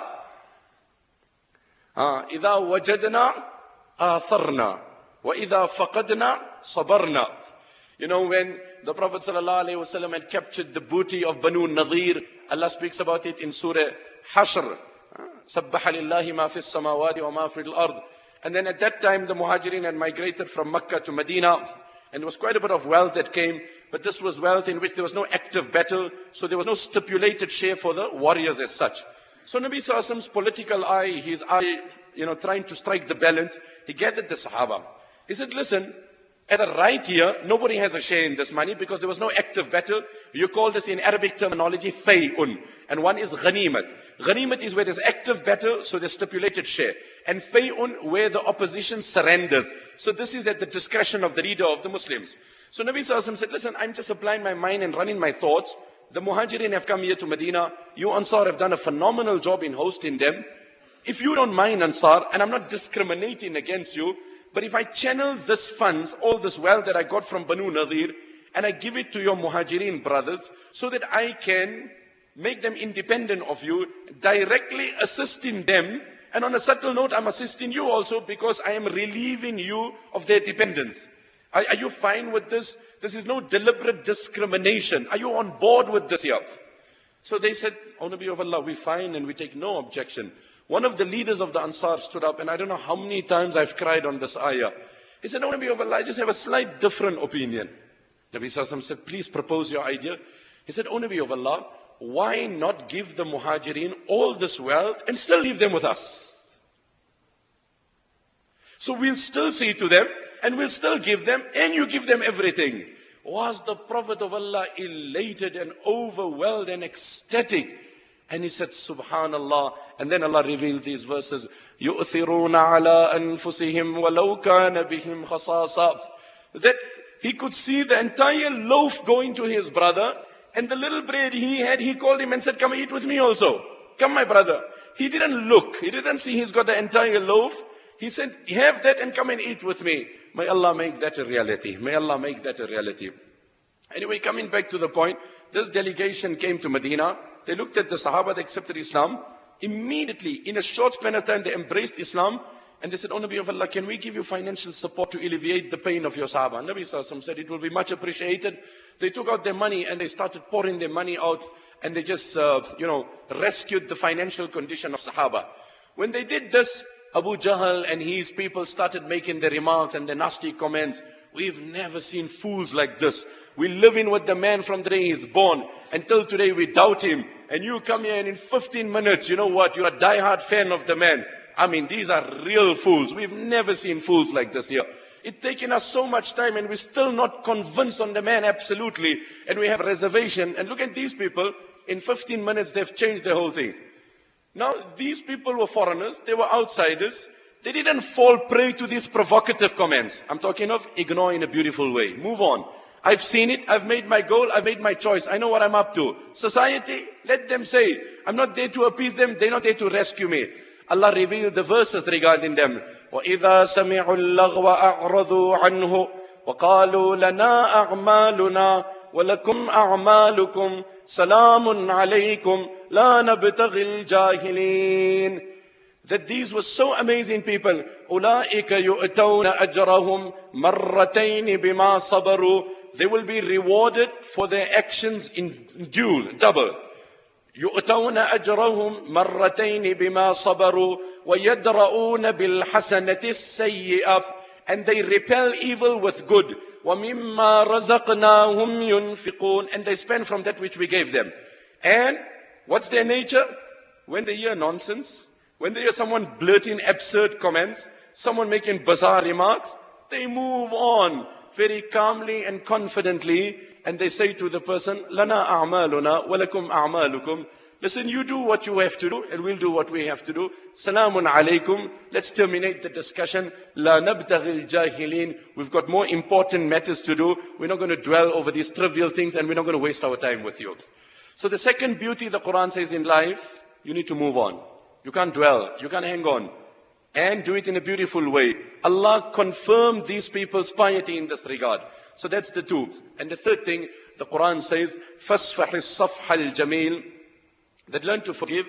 إِذَا وَجَدْنَا آثَرْنَا وَإِذَا فَقَدْنَا صَبَرْنَا. You know, when the Prophet ﷺ had captured the booty of Banu Nadir, Allah speaks about it in Surah Hashr. سَبَّحَ لِلَّهِ مَا فِي السَّمَاوَاتِ وَمَا فِي الْأَرْضِ. And then at that time, the Muhajirin had migrated from Mecca to Medina. And there was quite a bit of wealth that came. But this was wealth in which there was no active battle. So there was no stipulated share for the warriors as such. So Nabi Sallallahu Alaihi Wasallam's political eye, his eye, trying to strike the balance, he gathered the Sahaba. He said, listen, as a right here, nobody has a share in this money because there was no active battle. You call this in Arabic terminology, fay'un. And one is ghanimat. Ghanimat is where there's active battle, so there's stipulated share. And fay'un, where the opposition surrenders. So this is at the discretion of the leader of the Muslims. So Nabi Sallallahu Alaihi Wasallam said, listen, I'm just applying my mind and running my thoughts. The Muhajirin have come here to Medina. You Ansar have done a phenomenal job in hosting them. If you don't mind, Ansar, and I'm not discriminating against you, but if I channel this funds, all this wealth that I got from Banu Nadir, and I give it to your Muhajirin brothers, so that I can make them independent of you, directly assisting them, and on a subtle note, I'm assisting you also because I am relieving you of their dependence. Are you fine with this? This is no deliberate discrimination. Are you on board with this here? So they said, O Nabi of Allah, we're fine and we take no objection. One of the leaders of the Ansar stood up, and I don't know how many times I've cried on this ayah. He said, O Nabi of Allah, I just have a slight different opinion. Nabi Sallallahu Alaihi Wasallam said, please propose your idea. He said, O Nabi of Allah, why not give the Muhajirin all this wealth and still leave them with us? So we'll still say to them, and we'll still give them, and you give them everything. Was the Prophet of Allah elated and overwhelmed and ecstatic And he said, Subhanallah. And then Allah revealed these verses. يُؤْثِرُونَ عَلَىٰ أَنفُسِهِمْ وَلَوْ كَانَ بِهِمْ خَصَاصًا. That he could see the entire loaf going to his brother. And the little bread he had, he called him and said, come eat with me also. Come, my brother. He didn't look. He didn't see he's got the entire loaf. He said, have that and come and eat with me. May Allah make that a reality. May Allah make that a reality. Anyway, coming back to the point, this delegation came to Medina. They looked at the Sahaba, they accepted Islam. Immediately, in a short span of time, they embraced Islam. And they said, O Nabi of Allah, can we give you financial support to alleviate the pain of your Sahaba? And Nabi Sallallahu Alaihi Wasallam said, it will be much appreciated. They took out their money and they started pouring their money out. And they just, rescued the financial condition of Sahaba. When they did this, Abu Jahl and his people started making their remarks and their nasty comments. We've never seen fools like this. We live in with the man from the day he's born. Until today we doubt him. And you come here and in 15 minutes, you know what? You're a diehard fan of the man. I mean, these are real fools. We've never seen fools like this here. It's taken us so much time and we're still not convinced on the man absolutely. And we have reservation. And look at these people. In 15 minutes, they've changed the whole thing. Now, these people were foreigners. They were outsiders. They didn't fall prey to these provocative comments. I'm talking of ignore in a beautiful way. Move on. I've seen it. I've made my goal. I've made my choice. I know what I'm up to. Society, let them say. I'm not there to appease them. They're not there to rescue me. Allah revealed the verses regarding them. وَإِذَا سَمِعُوا اللَّغْوَ أَعْرَضُوا عَنْهُ وَقَالُوا لَنَا أَعْمَالُنَا وَلَكُمْ أَعْمَالُكُمْ سَلَامٌ عَلَيْكُمْ لَا نَبْتَغِي الْجَاهِلِينَ. That these were so amazing people. أُولَٰئِكَ يُؤْتَوْنَ أَجْرَهُمْ مَرَّتَيْنِ بِمَا صَبَرُوا. They will be rewarded for their actions in dual, double. يؤتون أجرهم مرتين بما صبروا ويدرؤون بالحسنة السيئة. And they repel evil with good. ومما رزقناهم ينفقون. And they spend from that which we gave them. And what's their nature? When they hear nonsense, when they hear someone blurting absurd comments, someone making bizarre remarks, they move on very calmly and confidently, and they say to the person, Lana a'maluna walakum a'malukum. Listen, you do what you have to do, and we'll do what we have to do. Salamun alaykum. Let's terminate the discussion. La nabtaghil jahilin. We've got more important matters to do. We're not going to dwell over these trivial things, and we're not going to waste our time with you. So the second beauty the Quran says in life, you need to move on. You can't dwell. You can't hang on. And do it in a beautiful way. Allah confirmed these people's piety in this regard. So that's the two. And the third thing, the Quran says, فَاسْفَحِ الصَّفْحَ الْجَمِيلِ. That learn to forgive.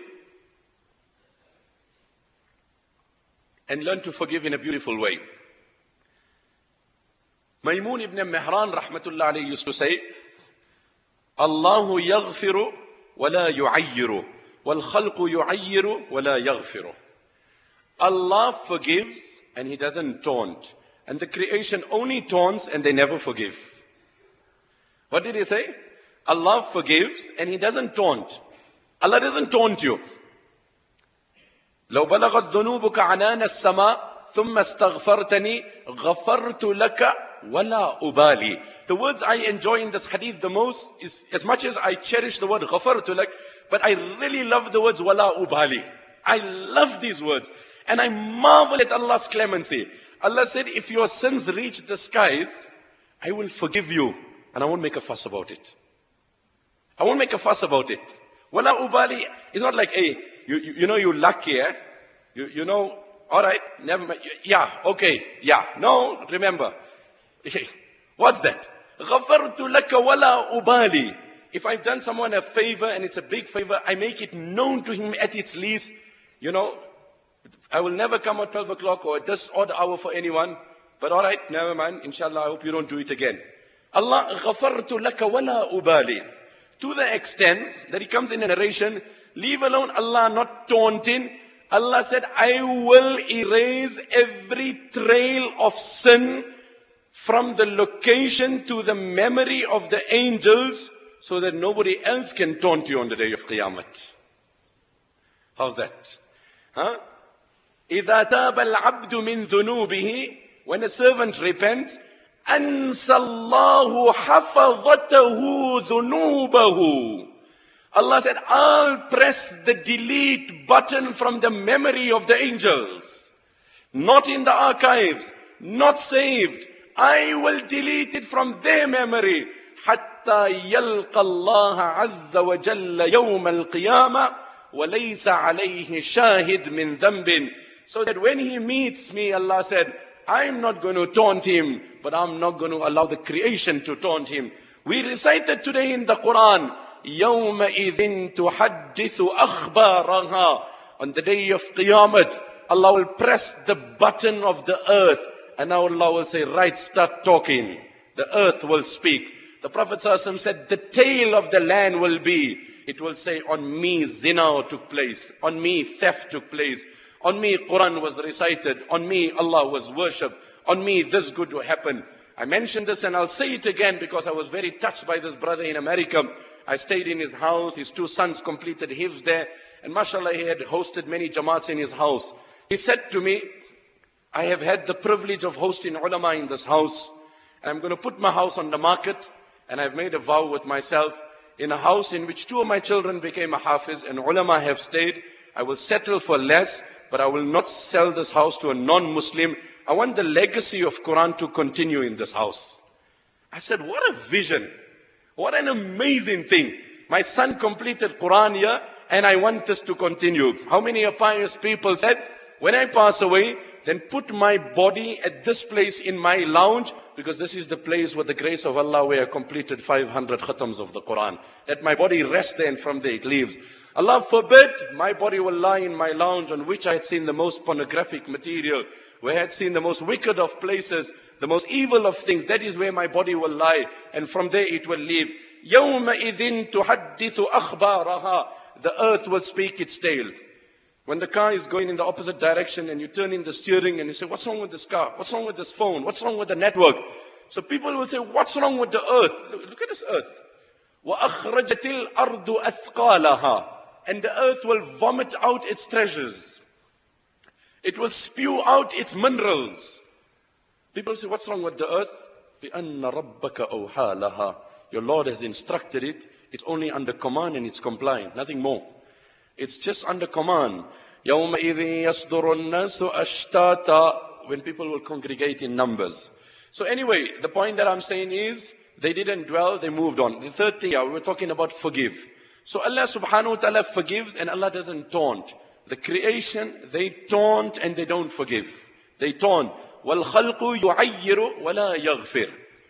And learn to forgive in a beautiful way. Maymun ibn Mihran rahmatullah alayhi used to say, Allahu yaghfiru wa la yu'ayyiru. Wal khalqu yu'ayyiru wa la yaghfiru. Allah forgives and He doesn't taunt. And the creation only taunts and they never forgive. What did He say? Allah forgives and He doesn't taunt. Allah doesn't taunt you. لو بلغت ذنوبك عنان السماء ثم استغفرتني غفرت لك ولا أبالي. The words I enjoy in this hadith the most is, as much as I cherish the word غفرت لك, but I really love the words ولا أبالي. I love these words. And I marvel at Allah's clemency. Allah said, if your sins reach the skies, I will forgive you. And I won't make a fuss about it. I won't make a fuss about it. Wala ubali is not like, hey, you know you're lucky, eh? You know, alright, never mind. Yeah, okay, yeah. No, remember. What's that? غَفَرْتُ لَكَ وَلَا ubali. If I've done someone a favor and it's a big favor, I make it known to him at its least. You know, I will never come at 12 o'clock or at this odd hour for anyone. But alright, never mind. Inshallah, I hope you don't do it again. Allah, غَفَرْتُ لَكَ وَلَا ubali. To the extent that He comes in a narration, leave alone Allah not taunting. Allah said, I will erase every trail of sin from the location to the memory of the angels so that nobody else can taunt you on the day of Qiyamah. How's that? Huh? إِذَا تَابَ الْعَبْدُ مِنْ ذُنُوبِهِ. When a servant repents, أَنْسَى اللَّهُ حَفَظَتَهُ ذُنُوبَهُ. Allah said, I'll press the delete button from the memory of the angels. Not in the archives, not saved. I will delete it from their memory. حتى يلقى الله عز وجل يوم القيامة وليس عليه شاهد من ذنب. So that when he meets me, Allah said, I'm not going to taunt him, but I'm not going to allow the creation to taunt him. We recited today in the Quran, يومئذ تحدث أخبارها. On the day of Qiyamah, Allah will press the button of the earth, and now Allah will say, right, start talking. The earth will speak. The Prophet ﷺ said, the tail of the land will be, it will say, on me zina took place, on me theft took place, on me Quran was recited, on me Allah was worshipped, on me this good will happen. I mentioned this and I'll say it again because I was very touched by this brother in America. I stayed in his house, his two sons completed hifz there, and mashallah he had hosted many jamaats in his house. He said to me, I have had the privilege of hosting ulama in this house, and I'm going to put my house on the market, and I've made a vow with myself, in a house in which two of my children became a hafiz and ulama have stayed, I will settle for less, but I will not sell this house to a non-Muslim. I want the legacy of Quran to continue in this house. I said, what a vision. What an amazing thing. My son completed Quran here, and I want this to continue. How many pious people said, when I pass away, then put my body at this place in my lounge, because this is the place with the grace of Allah where I completed 500 khatams of the Quran. Let my body rest there and from there it leaves. Allah forbid my body will lie in my lounge on which I had seen the most pornographic material, where I had seen the most wicked of places, the most evil of things. That is where my body will lie, and from there it will leave. يَوْمَئِذٍ تُحَدِّثُ أَخْبَارَهَا. The earth will speak its tale. When the car is going in the opposite direction and you turn in the steering and you say, what's wrong with this car? What's wrong with this phone? What's wrong with the network? So people will say, what's wrong with the earth? Look at this earth. وَأَخْرَجَتِ الْأَرْضُ أَثْقَالَهَا. And the earth will vomit out its treasures. It will spew out its minerals. People say, what's wrong with the earth? بِأَنَّ رَبَّكَ أَوْحَى لَهَا. Your Lord has instructed it. It's only under command and it's compliant. Nothing more. It's just under command. يَوْمَئِذٍ يَصْدُرُ النَّاسُ أَشْتَاتًا. When people will congregate in numbers. So anyway, the point that I'm saying is, they didn't dwell, they moved on. The third thing, we were talking about forgive. So Allah subhanahu wa ta'ala forgives and Allah doesn't taunt. The creation, they taunt and they don't forgive. They taunt. وَالْخَلْقُ يُعَيِّرُ وَلَا يَغْفِرُ.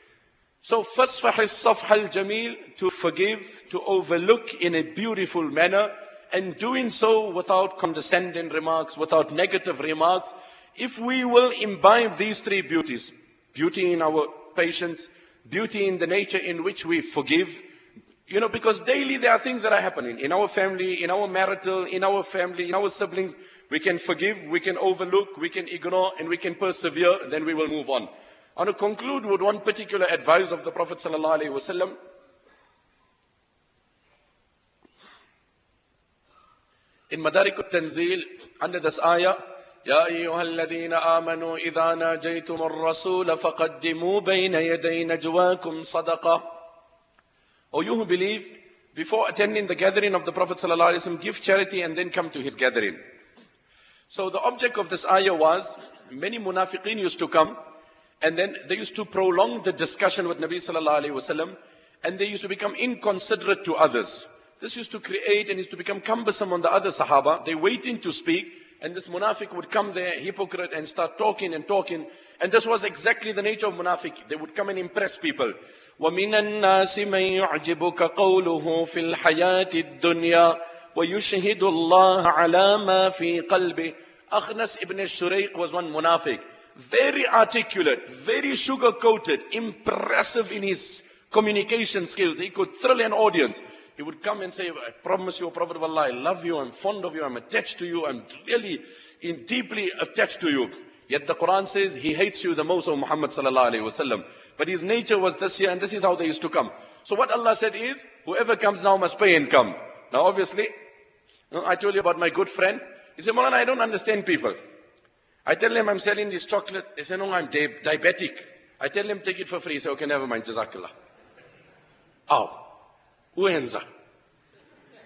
So فَاسْفَحِ الصَّفْحَ الْجَمِيلِ. To forgive, to overlook in a beautiful manner, and doing so without condescending remarks, without negative remarks. If we will imbibe these three beauties, beauty in our patience, beauty in the nature in which we forgive, because daily there are things that are happening in our family, in our marital, in our family, in our siblings. We can forgive, we can overlook, we can ignore, and we can persevere, then we will move on. I want to conclude with one particular advice of the Prophet sallallahu alaihi wasallam. In Madarik al-Tanzil, under this ayah, يَا أَيُّهَا الَّذِينَ آمَنُوا إِذَا نَاجَيْتُمُ الرَّسُولَ فَقَدِّمُوا بَيْنَ يَدَيْ نَجْوَاكُمْ صَدَقَةً. O you who believe, before attending the gathering of the Prophet ﷺ, give charity and then come to his gathering. So the object of this ayah was, many munafiqeen used to come, and then they used to prolong the discussion with Nabi ﷺ, and they used to become inconsiderate to others. This used to create and used to become cumbersome on the other Sahaba. They waiting to speak, and this munafiq would come there, hypocrite, and start talking and talking. And this was exactly the nature of munafiq. They would come and impress people. وَمِنَ النَّاسِ مَنْ يُعْجِبُكَ قَوْلُهُ فِي الْحَيَاةِ الدُّنْيَا وَيُشْهِدُ اللَّهَ عَلَى مَا فِي قَلْبِهِ. Akhnas ibn Shuraiq was one munafiq. Very articulate, very sugar-coated, impressive in his communication skills. He could thrill an audience. He would come and say, I promise you, O Prophet of Allah, I love you, I'm fond of you, I'm attached to you, I'm really deeply attached to you. Yet the Quran says he hates you the most, O Muhammad sallallahu alayhi wasallam. But his nature was this here, and this is how they used to come. So what Allah said is, whoever comes now must pay and come. Now obviously, I told you about my good friend. He said, Maulana, I don't understand people. I tell him I'm selling these chocolates. He said, no, I'm diabetic. I tell him take it for free. He said, okay, never mind, Jazakallah. Oh. Who ends up?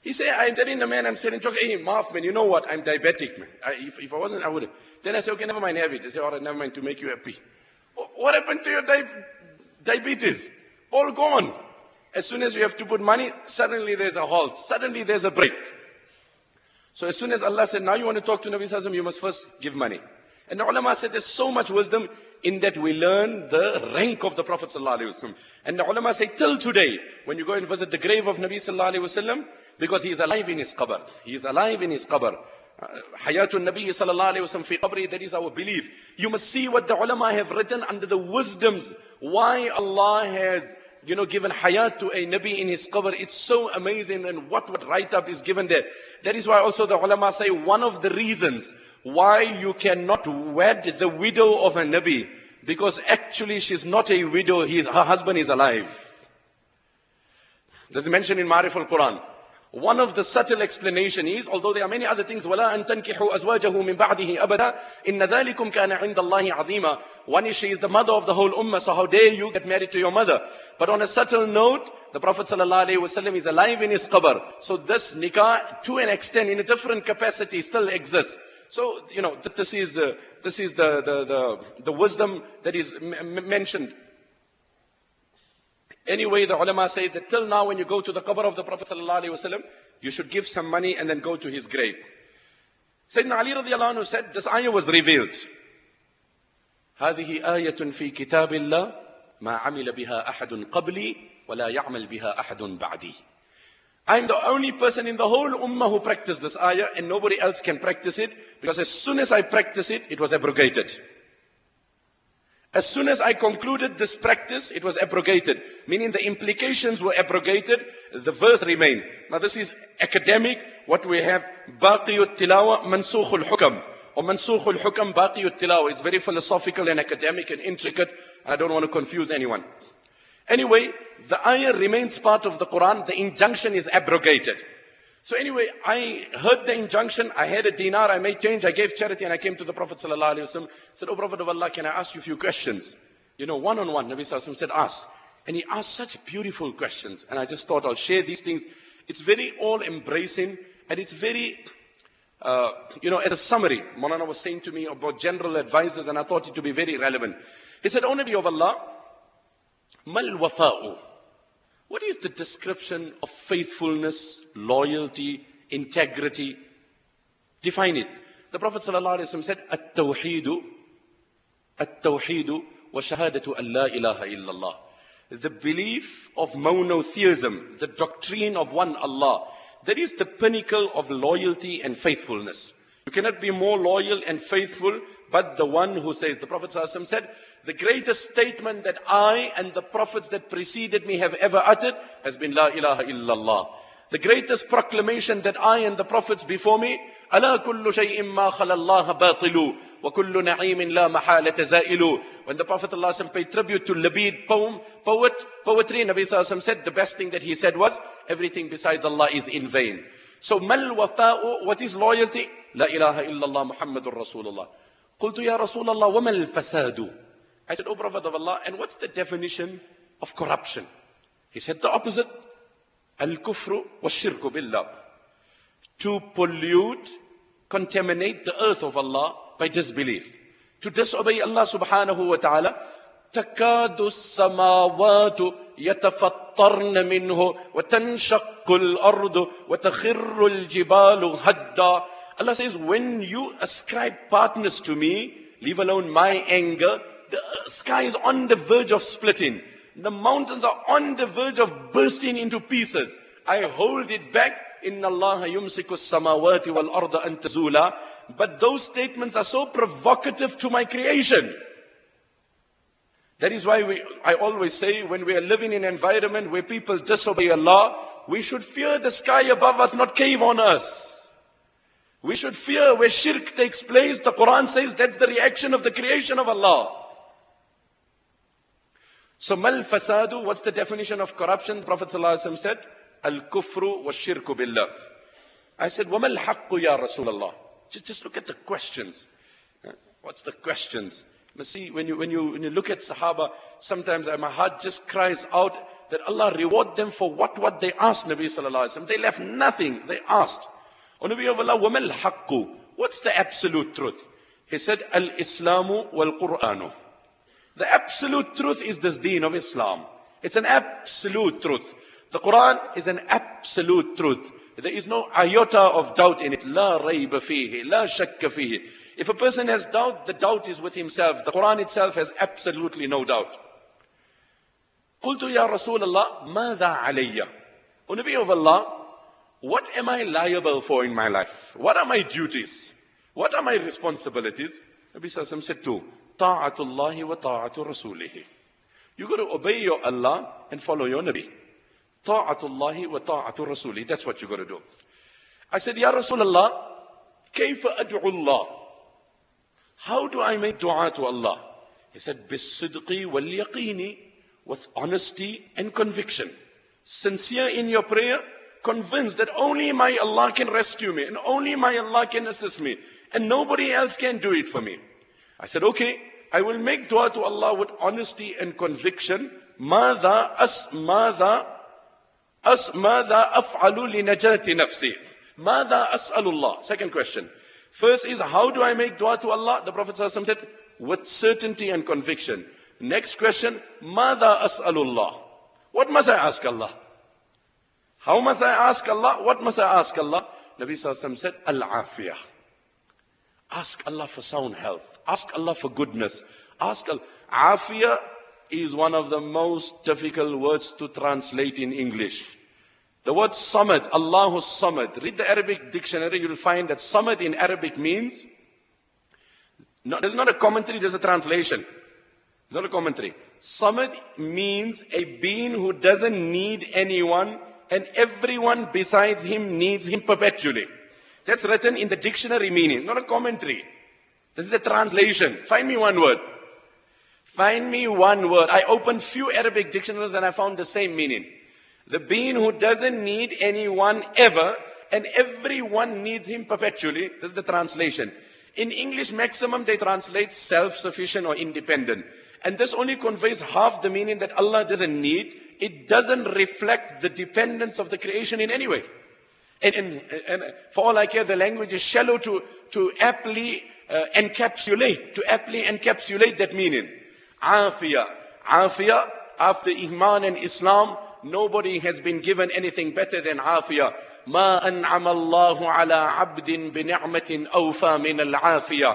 He said, I'm telling the man, I'm saying, hey, maaf man, you know what, I'm diabetic man. If I wasn't, I would have. Then I said, okay, never mind, have it. I said, all right, never mind, to make you happy. What happened to your diabetes? All gone. As soon as you have to put money, suddenly there's a halt. Suddenly there's a break. So as soon as Allah said, now you want to talk to Nabi Sallallahu Alaihi Wasallam, you must first give money. And the ulama said there's so much wisdom in that we learn the rank of the Prophet Sallallahu Alaihi Wasallam. And the ulama say till today, when you go and visit the grave of Nabi Sallallahu Alaihi Wasallam, because he is alive in his qabr. He is alive in his qabr. Hayatul Nabi Sallallahu Alaihi Wasallam fi qabri, that is our belief. You must see what the ulama have written under the wisdoms. Why Allah has given hayat to a Nabi in his qabr. It's so amazing, and what write-up is given there. That is why also the ulama say one of the reasons why you cannot wed the widow of a Nabi, because actually she's not a widow, her husband is alive. There's a mention in Ma'arif al-Quran. One of the subtle explanation is, although there are many other things, وَلَا أَن تَنْكِحُوا أَزْوَاجَهُ مِنْ بَعْدِهِ أَبَدًا إِنَّ ذَلِكُمْ كَانَ عِنْدَ اللَّهِ عَظِيمًا. One is, she is the mother of the whole ummah, so how dare you get married to your mother? But on a subtle note, the Prophet ﷺ is alive in his qabr. So this nikah, to an extent, in a different capacity, still exists. So, this is the wisdom that is mentioned. Anyway, the ulama say that till now when you go to the qabr of the Prophet ﷺ, you should give some money and then go to his grave. Sayyidina Ali radiallahu anhu said, this ayah was revealed. هذه آية في كتاب الله ما عمل بها أحد قبلي ولا يعمل بها أحد بعدي. I'm the only person in the whole ummah who practiced this ayah, and nobody else can practice it, because as soon as I practiced it, it was abrogated. As soon as I concluded this practice, it was abrogated. Meaning the implications were abrogated, the verse remained. Now this is academic. What we have, Baqiyut Tilawa, Mansukhul Hukam. Or Mansukhul Hukam, Baqiyut Tilawa. It's very philosophical and academic and intricate. I don't want to confuse anyone. Anyway, the ayah remains part of the Quran. The injunction is abrogated. So anyway, I heard the injunction, I had a dinar, I made change, I gave charity, and I came to the Prophet ﷺ, said, "Oh Prophet of Allah, can I ask you a few questions?" One-on-one, Nabi ﷺ said, "Ask." And he asked such beautiful questions, and I just thought I'll share these things. It's very all-embracing, and it's very, as a summary, Maulana was saying to me about general advisors, and I thought it to be very relevant. He said, "Oh Nabi of Allah, mal wafa'u." What is the description of faithfulness, loyalty, integrity? Define it. The Prophet ﷺ said, At-tawheedu wa shahadatu an la ilaha illallah. The belief of monotheism, the doctrine of one Allah. That is the pinnacle of loyalty and faithfulness. You cannot be more loyal and faithful but the one who says. The Prophet ﷺ said, the greatest statement that I and the prophets that preceded me have ever uttered has been La ilaha illallah. The greatest proclamation that I and the prophets before me, Ala kullu shay'in ma khalallaha batilu, wa kullu na'imin la mahalata za'ilu. When the Prophet ﷺ paid tribute to Labid, poetry, Nabi ﷺ said, the best thing that he said was, everything besides Allah is in vain. So, mal wafa'u, what is loyalty? La ilaha illallah Muhammadur Rasulullah. Qultu ya Rasulallah, wa mal fasadu? I said, "Oh Prophet of Allah, and what's the definition of corruption?" He said the opposite. Al-kufru wa shirku billah. To pollute, contaminate the earth of Allah by disbelief. To disobey Allah subhanahu wa ta'ala. تَكَادُ السَّمَاوَاتُ يَتَفَطَّرْنَ مِنْهُ وَتَنْشَقُّ الْأَرْضُ وَتَخِرُّ الْجِبَالُ هَدًّا. Allah says, when you ascribe partners to me, leave alone my anger, the sky is on the verge of splitting. The mountains are on the verge of bursting into pieces. I hold it back. Inna Allah yumsiku samawati wal arda an tazula. But those statements are so provocative to my creation. That is why I always say, when we are living in an environment where people disobey Allah, we should fear the sky above us, not cave on us. We should fear where shirk takes place. The Quran says that's the reaction of the creation of Allah. So, mal fasadu, what's the definition of corruption? Prophet ﷺ said, al-kufru wa shirku billah. I said, wa mal haqqu ya Rasulallah. Just look at the questions. What's the questions? But see, when you look at Sahaba, sometimes my heart just cries out that Allah reward them for what they asked Nabi sallallahu alaihi wasallam. They left nothing. They asked. O Nabi of Allah, وَمَا الْحَقُّ? What's the absolute truth? He said, Al-Islamu wal-Qur'anu. The absolute truth is this deen of Islam. It's an absolute truth. The Quran is an absolute truth. There is no iota of doubt in it. La rayba fihi, la shakka fihi. If a person has doubt, the doubt is with himself. The Quran itself has absolutely no doubt. قلت يا رسول الله ماذا علي? O Nabi of Allah, what am I liable for in my life? What are my duties? What are my responsibilities? Nabi Sallallahu Alaihi Wasallam said two. Ta'atullahi wa ta'atu rasulihi. You got to obey your Allah and follow your Nabi. Ta'atullahi wa ta'atu rasulihi. That's what you got to do. I said, Ya Rasulullah, kayfa ad'u Allah? How do I make dua to Allah? He said, bis-sidqi wal-yaqini, with honesty and conviction. Sincere in your prayer, convinced that only my Allah can rescue me, and only my Allah can assist me, and nobody else can do it for me. I said, okay, I will make dua to Allah with honesty and conviction. ماذا أفعل لنجاة نفسي? ماذا أسأل الله? Second question. First is, how do I make dua to Allah? The Prophet ﷺ said, with certainty and conviction. Next question, ماذا أسأل الله? What must I ask Allah? How must I ask Allah? What must I ask Allah? Nabi Sallallahu Alaihi Wasallam said, Al-Afiyah. Ask Allah for sound health. Ask Allah for goodness. Ask Allah. Afiyah is one of the most difficult words to translate in English. The word Samad, Allahu Samad. Read the Arabic dictionary, you'll find that Samad in Arabic means, there's not a commentary, there's a translation. There's not a commentary. Samad means a being who doesn't need anyone, and everyone besides him needs him perpetually. That's written in the dictionary meaning, not a commentary. This is the translation. Find me one word. Find me one word. I opened few Arabic dictionaries and I found the same meaning. The being who doesn't need anyone ever, and everyone needs him perpetually. This is the translation. In English maximum, they translate self-sufficient or independent. And this only conveys half the meaning, that Allah doesn't need. It doesn't reflect the dependence of the creation in any way. And for all I care, the language is shallow to aptly encapsulate that meaning. Afiyah. Afiyah, after Iman and Islam, nobody has been given anything better than Afiyah. ما أنعم الله على عبد بنعمة أوفى من العافية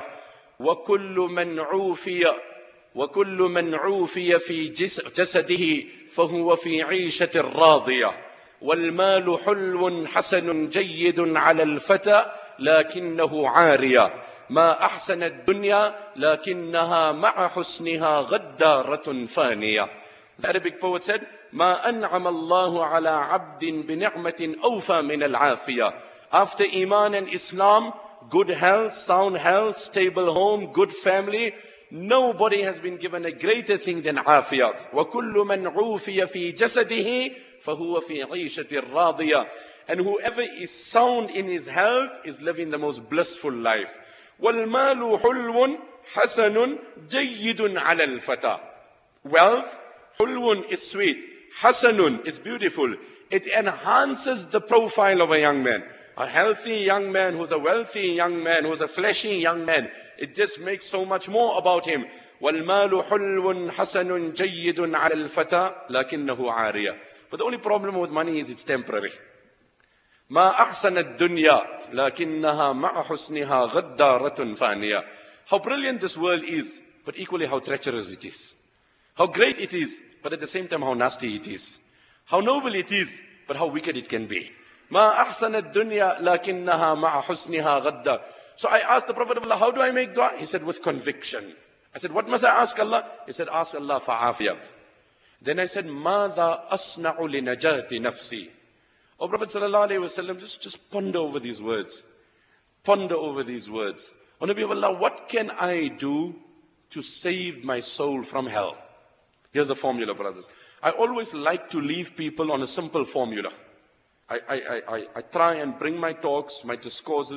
وكل من عوفي في جسده فهو في عيشة راضية والمال حلو حسن جيد على الفتى لكنه عارية ما أحسن الدنيا لكنها مع حسنها غدارة فانية. The Arabic poet said, ما أنعم الله على عبد بنعمة أوفى من العافية. After Iman and Islam, good health, sound health, stable home, good family, nobody has been given a greater thing than عافية. وكل من عوفي في جسده فهو في عيشة راضية. And whoever is sound in his health is living the most blissful life. والمال حلو حسن جيد على الفتى. Wealth, حلو is sweet, حسن is beautiful. It enhances the profile of a young man. A healthy young man who's a wealthy young man, who's a fleshy young man. It just makes so much more about him. وَالْمَالُ حُلْوٌ حَسَنٌ جَيِّدٌ عَلَى الْفَتَى لَكِنَّهُ عَارِيَةٌ. But the only problem with money is it's temporary. مَا أَحْسَنَ الدُّنْيَا لَكِنَّهَا مَعَ حُسْنِهَا غَدَّارَةٌ فَانِيَةٌ. How brilliant this world is, but equally how treacherous it is. How great it is, but at the same time how nasty it is. How noble it is, but how wicked it can be. مَا أَحْسَنَ الدُّنْيَا لَكِنَّهَا مَعَ حُسْنِهَا غَدَّارَةٌ. So I asked the Prophet of Allah, how do I make dua? He said, with conviction. I said, what must I ask Allah? He said, ask Allah for afiyah. Then I said, مَاذَا أَصْنَعُ لِنَجَاةِ نَفْسِي. Oh Prophet sallallahu alayhi wa sallam, just ponder over these words. Ponder over these words. Oh Nabi of Allah, what can I do to save my soul from hell? Here's a formula, brothers. I always like to leave people on a simple formula. I try and bring my talks, my discourses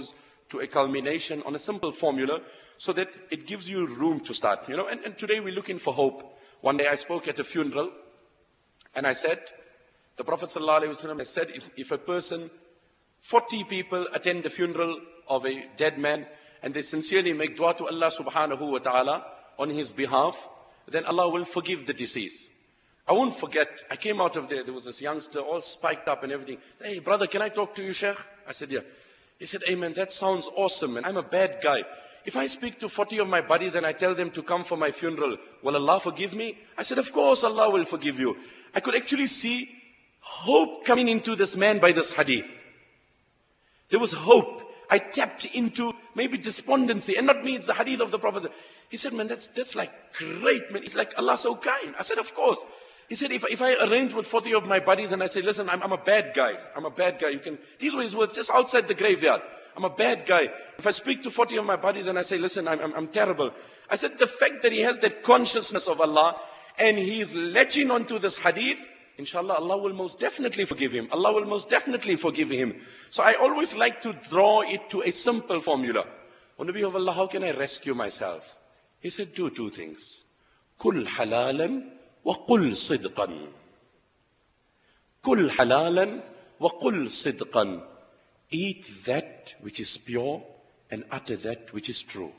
to a culmination on a simple formula so that it gives you room to start. And today we're looking for hope. One day I spoke at a funeral and I said, the Prophet ﷺ has said, if a person, 40 people attend the funeral of a dead man and they sincerely make dua to Allah subhanahu wa ta'ala on his behalf, then Allah will forgive the deceased. I won't forget, I came out of there was this youngster all spiked up and everything. Hey brother, can I talk to you, Sheikh? I said, yeah. He said, hey man, that sounds awesome, and I'm a bad guy. If I speak to 40 of my buddies and I tell them to come for my funeral, will Allah forgive me? I said, of course Allah will forgive you. I could actually see hope coming into this man by this hadith. There was hope. I tapped into maybe despondency, and not me, it's the hadith of the Prophet. He said, man, that's like great, man. It's like Allah so kind. I said, of course. He said, if I arrange with 40 of my buddies and I say, listen, I'm a bad guy. I'm a bad guy. These were his words just outside the graveyard. I'm a bad guy. If I speak to 40 of my buddies and I say, listen, I'm terrible. I said, the fact that he has that consciousness of Allah and he is latching onto this hadith, inshallah, Allah will most definitely forgive him. Allah will most definitely forgive him. So I always like to draw it to a simple formula. O Nabi of Allah, how can I rescue myself? He said, do two things. Kul halalan wa qul sidqan. Kul halalan wa qul sidqan. Eat that which is pure and utter that which is true.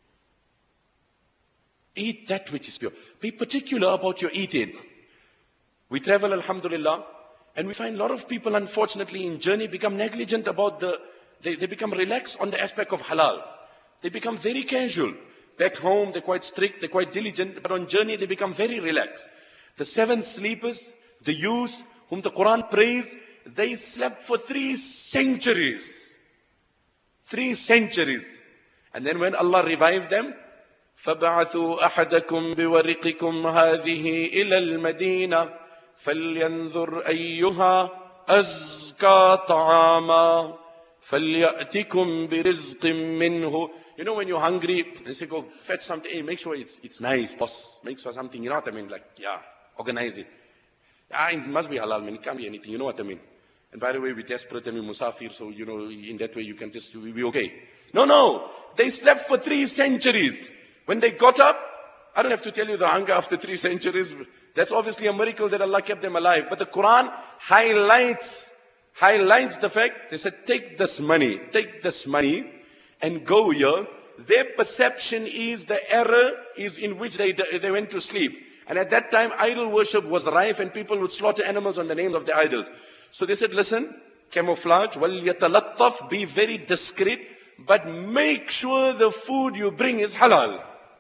Eat that which is pure. Be particular about your eating. We travel, alhamdulillah, and we find a lot of people, unfortunately, in journey become negligent about they become relaxed on the aspect of halal. They become very casual. Back home, they're quite strict, they're quite diligent, but on journey, they become very relaxed. The 7 sleepers, the youth, whom the Quran praised, they slept for 3 centuries. 3 centuries. And then when Allah revived them, فَبَعَثُوا أَحَدَكُمْ بِوَرِقِكُمْ هَذِهِ إِلَى الْمَدِينَةِ فَلْيَنْظُرْ أَيُّهَا أَزْكَى طَعَامًا فَلْيَأْتِكُمْ بِرِزْقٍ مِّنْهُ. When you're hungry, they say, go fetch something. Hey, make sure it's nice, boss. Make sure something, you know what I mean? Like, yeah, organize it. It must be halal, man. It can't be anything, you know what I mean? And by the way, we're desperate and we're musafir, so, in that way you can just, we'll be okay. No. They slept for 3 centuries. When they got up, I don't have to tell you the hunger after 3 centuries. That's obviously a miracle that Allah kept them alive. But the Quran highlights the fact, they said, take this money and go here. Their perception is the error is in which they went to sleep. And at that time, idol worship was rife and people would slaughter animals on the names of the idols. So they said, listen, camouflage, وَلْيَتَلَطَّفْ, be very discreet, but make sure the food you bring is halal.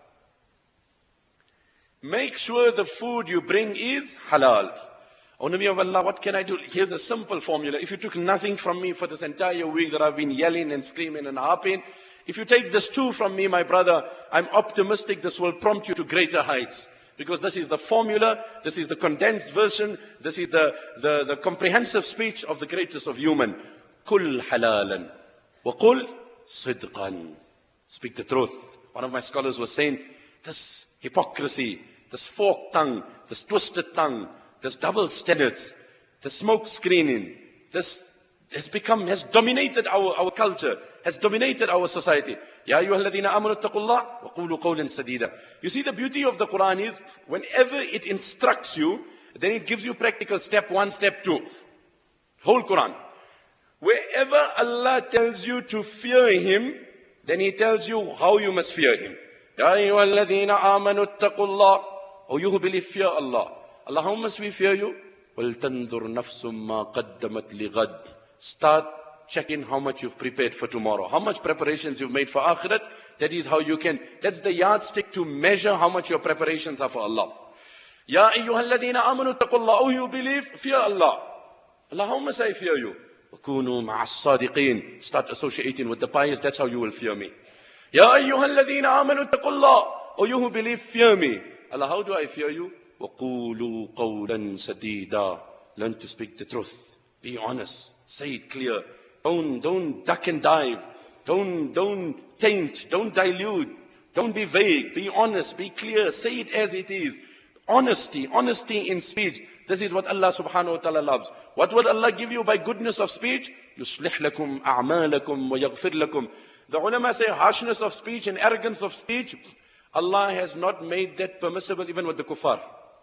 Make sure the food you bring is halal. O Nabi of Allah, what can I do? Here's a simple formula. If you took nothing from me for this entire week that I've been yelling and screaming and harping, if you take this too from me, my brother, I'm optimistic this will prompt you to greater heights. Because this is the formula, this is the condensed version, this is the comprehensive speech of the greatest of human. Kul halalan wa qul sidqan. Speak the truth. One of my scholars was saying, this hypocrisy, this forked tongue, this twisted tongue, this double standards, the smoke screening, this has dominated our culture, has dominated our society. Ya ayyuhalladhina amanu taqullah wa qulu qawlan sadida. You see, the beauty of the Quran is, whenever it instructs you, then it gives you practical step 1, step 2. Whole Quran. Wherever Allah tells you to fear Him, then He tells you how you must fear Him. Ya ayyuhalladhina amanu taqullah. Oh, you who believe, fear Allah. Allah, how must we fear you? وَلْتَنْظُرْ نَفْسٌ مَا قَدَّمَتْ لِغَدٍ. Start checking how much you've prepared for tomorrow. How much preparations you've made for akhirat. That is how you can, that's the yardstick to measure how much your preparations are for Allah. Ya ayyuhalladhina amanu taqullah. Oh, you believe, fear Allah. Allah, how must I fear you? وَكُونُوا مَعَ الصَّادِقِينَ. Start associating with the pious, that's how you will fear me. Ya ayyuhalladhina amanu taqullah. Oh, you who believe, fear me. Allah, how do I fear you? وَقُولُوا قَوْلًا سَدِيدًا. Learn to speak the truth. Be honest. Say it clear. Don't duck and dive. Don't taint. Don't dilute. Don't be vague. Be honest. Be clear. Say it as it is. Honesty in speech. This is what Allah subhanahu wa ta'ala loves. What will Allah give you by goodness of speech? يُصْلِحْ لَكُمْ أَعْمَالَكُمْ وَيَغْفِرْ لَكُمْ. The ulama say harshness of speech and arrogance of speech, Allah has not made that permissible even with the kuffar.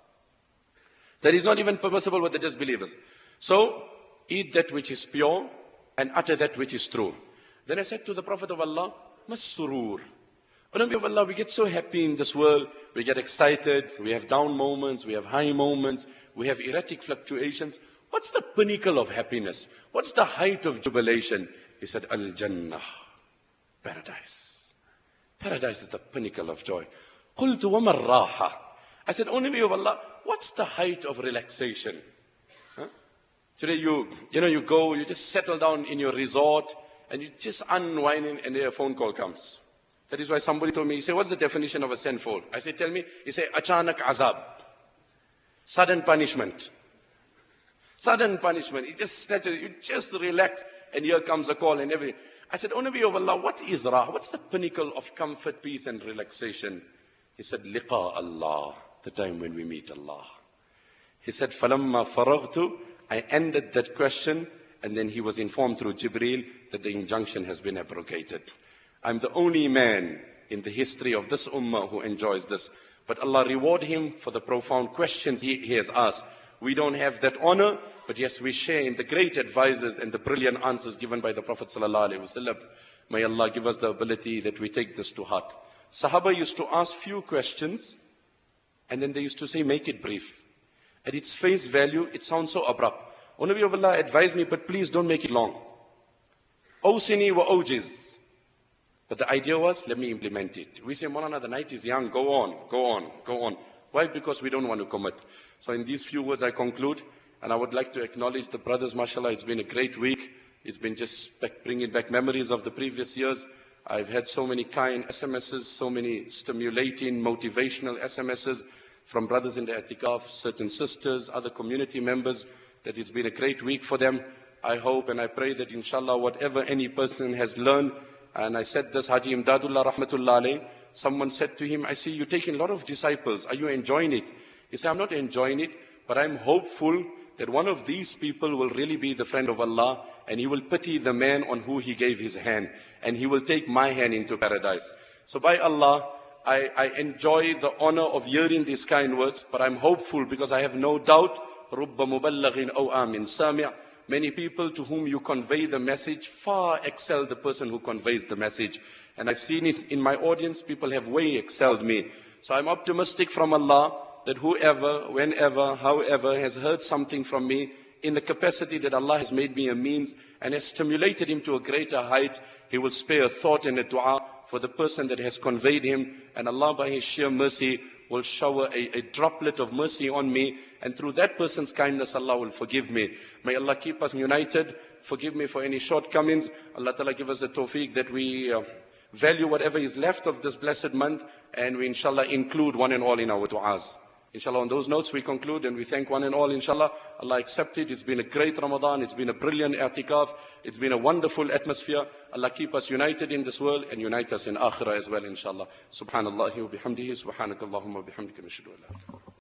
That is not even permissible with the disbelievers. So, eat that which is pure and utter that which is true. Then I said to the Prophet of Allah, Mas-surur. O Nabi of Allah, we get so happy in this world, we get excited, we have down moments, we have high moments, we have erratic fluctuations. What's the pinnacle of happiness? What's the height of jubilation? He said, Al-Jannah, paradise. Paradise is the pinnacle of joy. قُلْتُ وَمَا الرَّاحَةِ. I said, O Nabi of Allah, what's the height of relaxation? Huh? Today you go, you just settle down in your resort, and you just unwinding, and then a phone call comes. That is why somebody told me, he said, what's the definition of a sinful? I said, tell me. He said, achanak azab. Sudden punishment. Sudden punishment. It just snatches, you just relax, and here comes a call and everything. I said, O Nabi of Allah, what is rah? What's the pinnacle of comfort, peace, and relaxation? He said, liqa Allah, the time when we meet Allah. He said, falamma faraghtu, I ended that question, and then he was informed through Jibreel that the injunction has been abrogated. I'm the only man in the history of this ummah who enjoys this. But Allah reward him for the profound questions he has asked. We don't have that honor, but yes, we share in the great advices and the brilliant answers given by the Prophet ﷺ. May Allah give us the ability that we take this to heart. Sahaba used to ask few questions, and then they used to say, make it brief. At its face value, it sounds so abrupt. O Nabi of Allah, advise me, but please don't make it long. Awsini wa awjiz. But the idea was, let me implement it. We say, Maulana, the night is young, go on, go on, go on. Why? Because we don't want to commit. So in these few words I conclude, and I would like to acknowledge the brothers, mashallah, it's been a great week. It's been just bringing back memories of the previous years. I've had so many kind SMSs, so many stimulating, motivational SMSs from brothers in the I'tikaf, certain sisters, other community members, that it's been a great week for them. I hope and I pray that inshallah whatever any person has learned, and I said this, Haji Imdadullah Rahmatullah alayh, someone said to him, I see you taking a lot of disciples, are you enjoying it? He said, I'm not enjoying it, but I'm hopeful that one of these people will really be the friend of Allah, and he will pity the man on who he gave his hand, and he will take my hand into paradise. So by Allah, I enjoy the honor of hearing these kind words, but I'm hopeful because I have no doubt, رُبَّ مُبَلَّغٍ أَوْ آمٍ سَامِعٍ. Many people to whom you convey the message far excel the person who conveys the message. And I've seen it in my audience, people have way excelled me. So I'm optimistic from Allah that whoever, whenever, however has heard something from me in the capacity that Allah has made me a means and has stimulated him to a greater height, he will spare a thought and a dua for the person that has conveyed him. And Allah by His sheer mercy will shower a droplet of mercy on me, and through that person's kindness Allah will forgive me. May Allah keep us united, forgive me for any shortcomings. Allah Ta'ala give us the tawfiq that we value whatever is left of this blessed month, and we inshallah include one and all in our du'as. Inshallah, on those notes we conclude, and we thank one and all, inshallah. Allah accept it. It's been a great Ramadan. It's been a brilliant i'tikaf. It's been a wonderful atmosphere. Allah keep us united in this world and unite us in akhirah as well, inshallah. Subhanallah wa bihamdihi, subhanakallahumma wa bihamdika, nashhadu an la ilaha illa anta.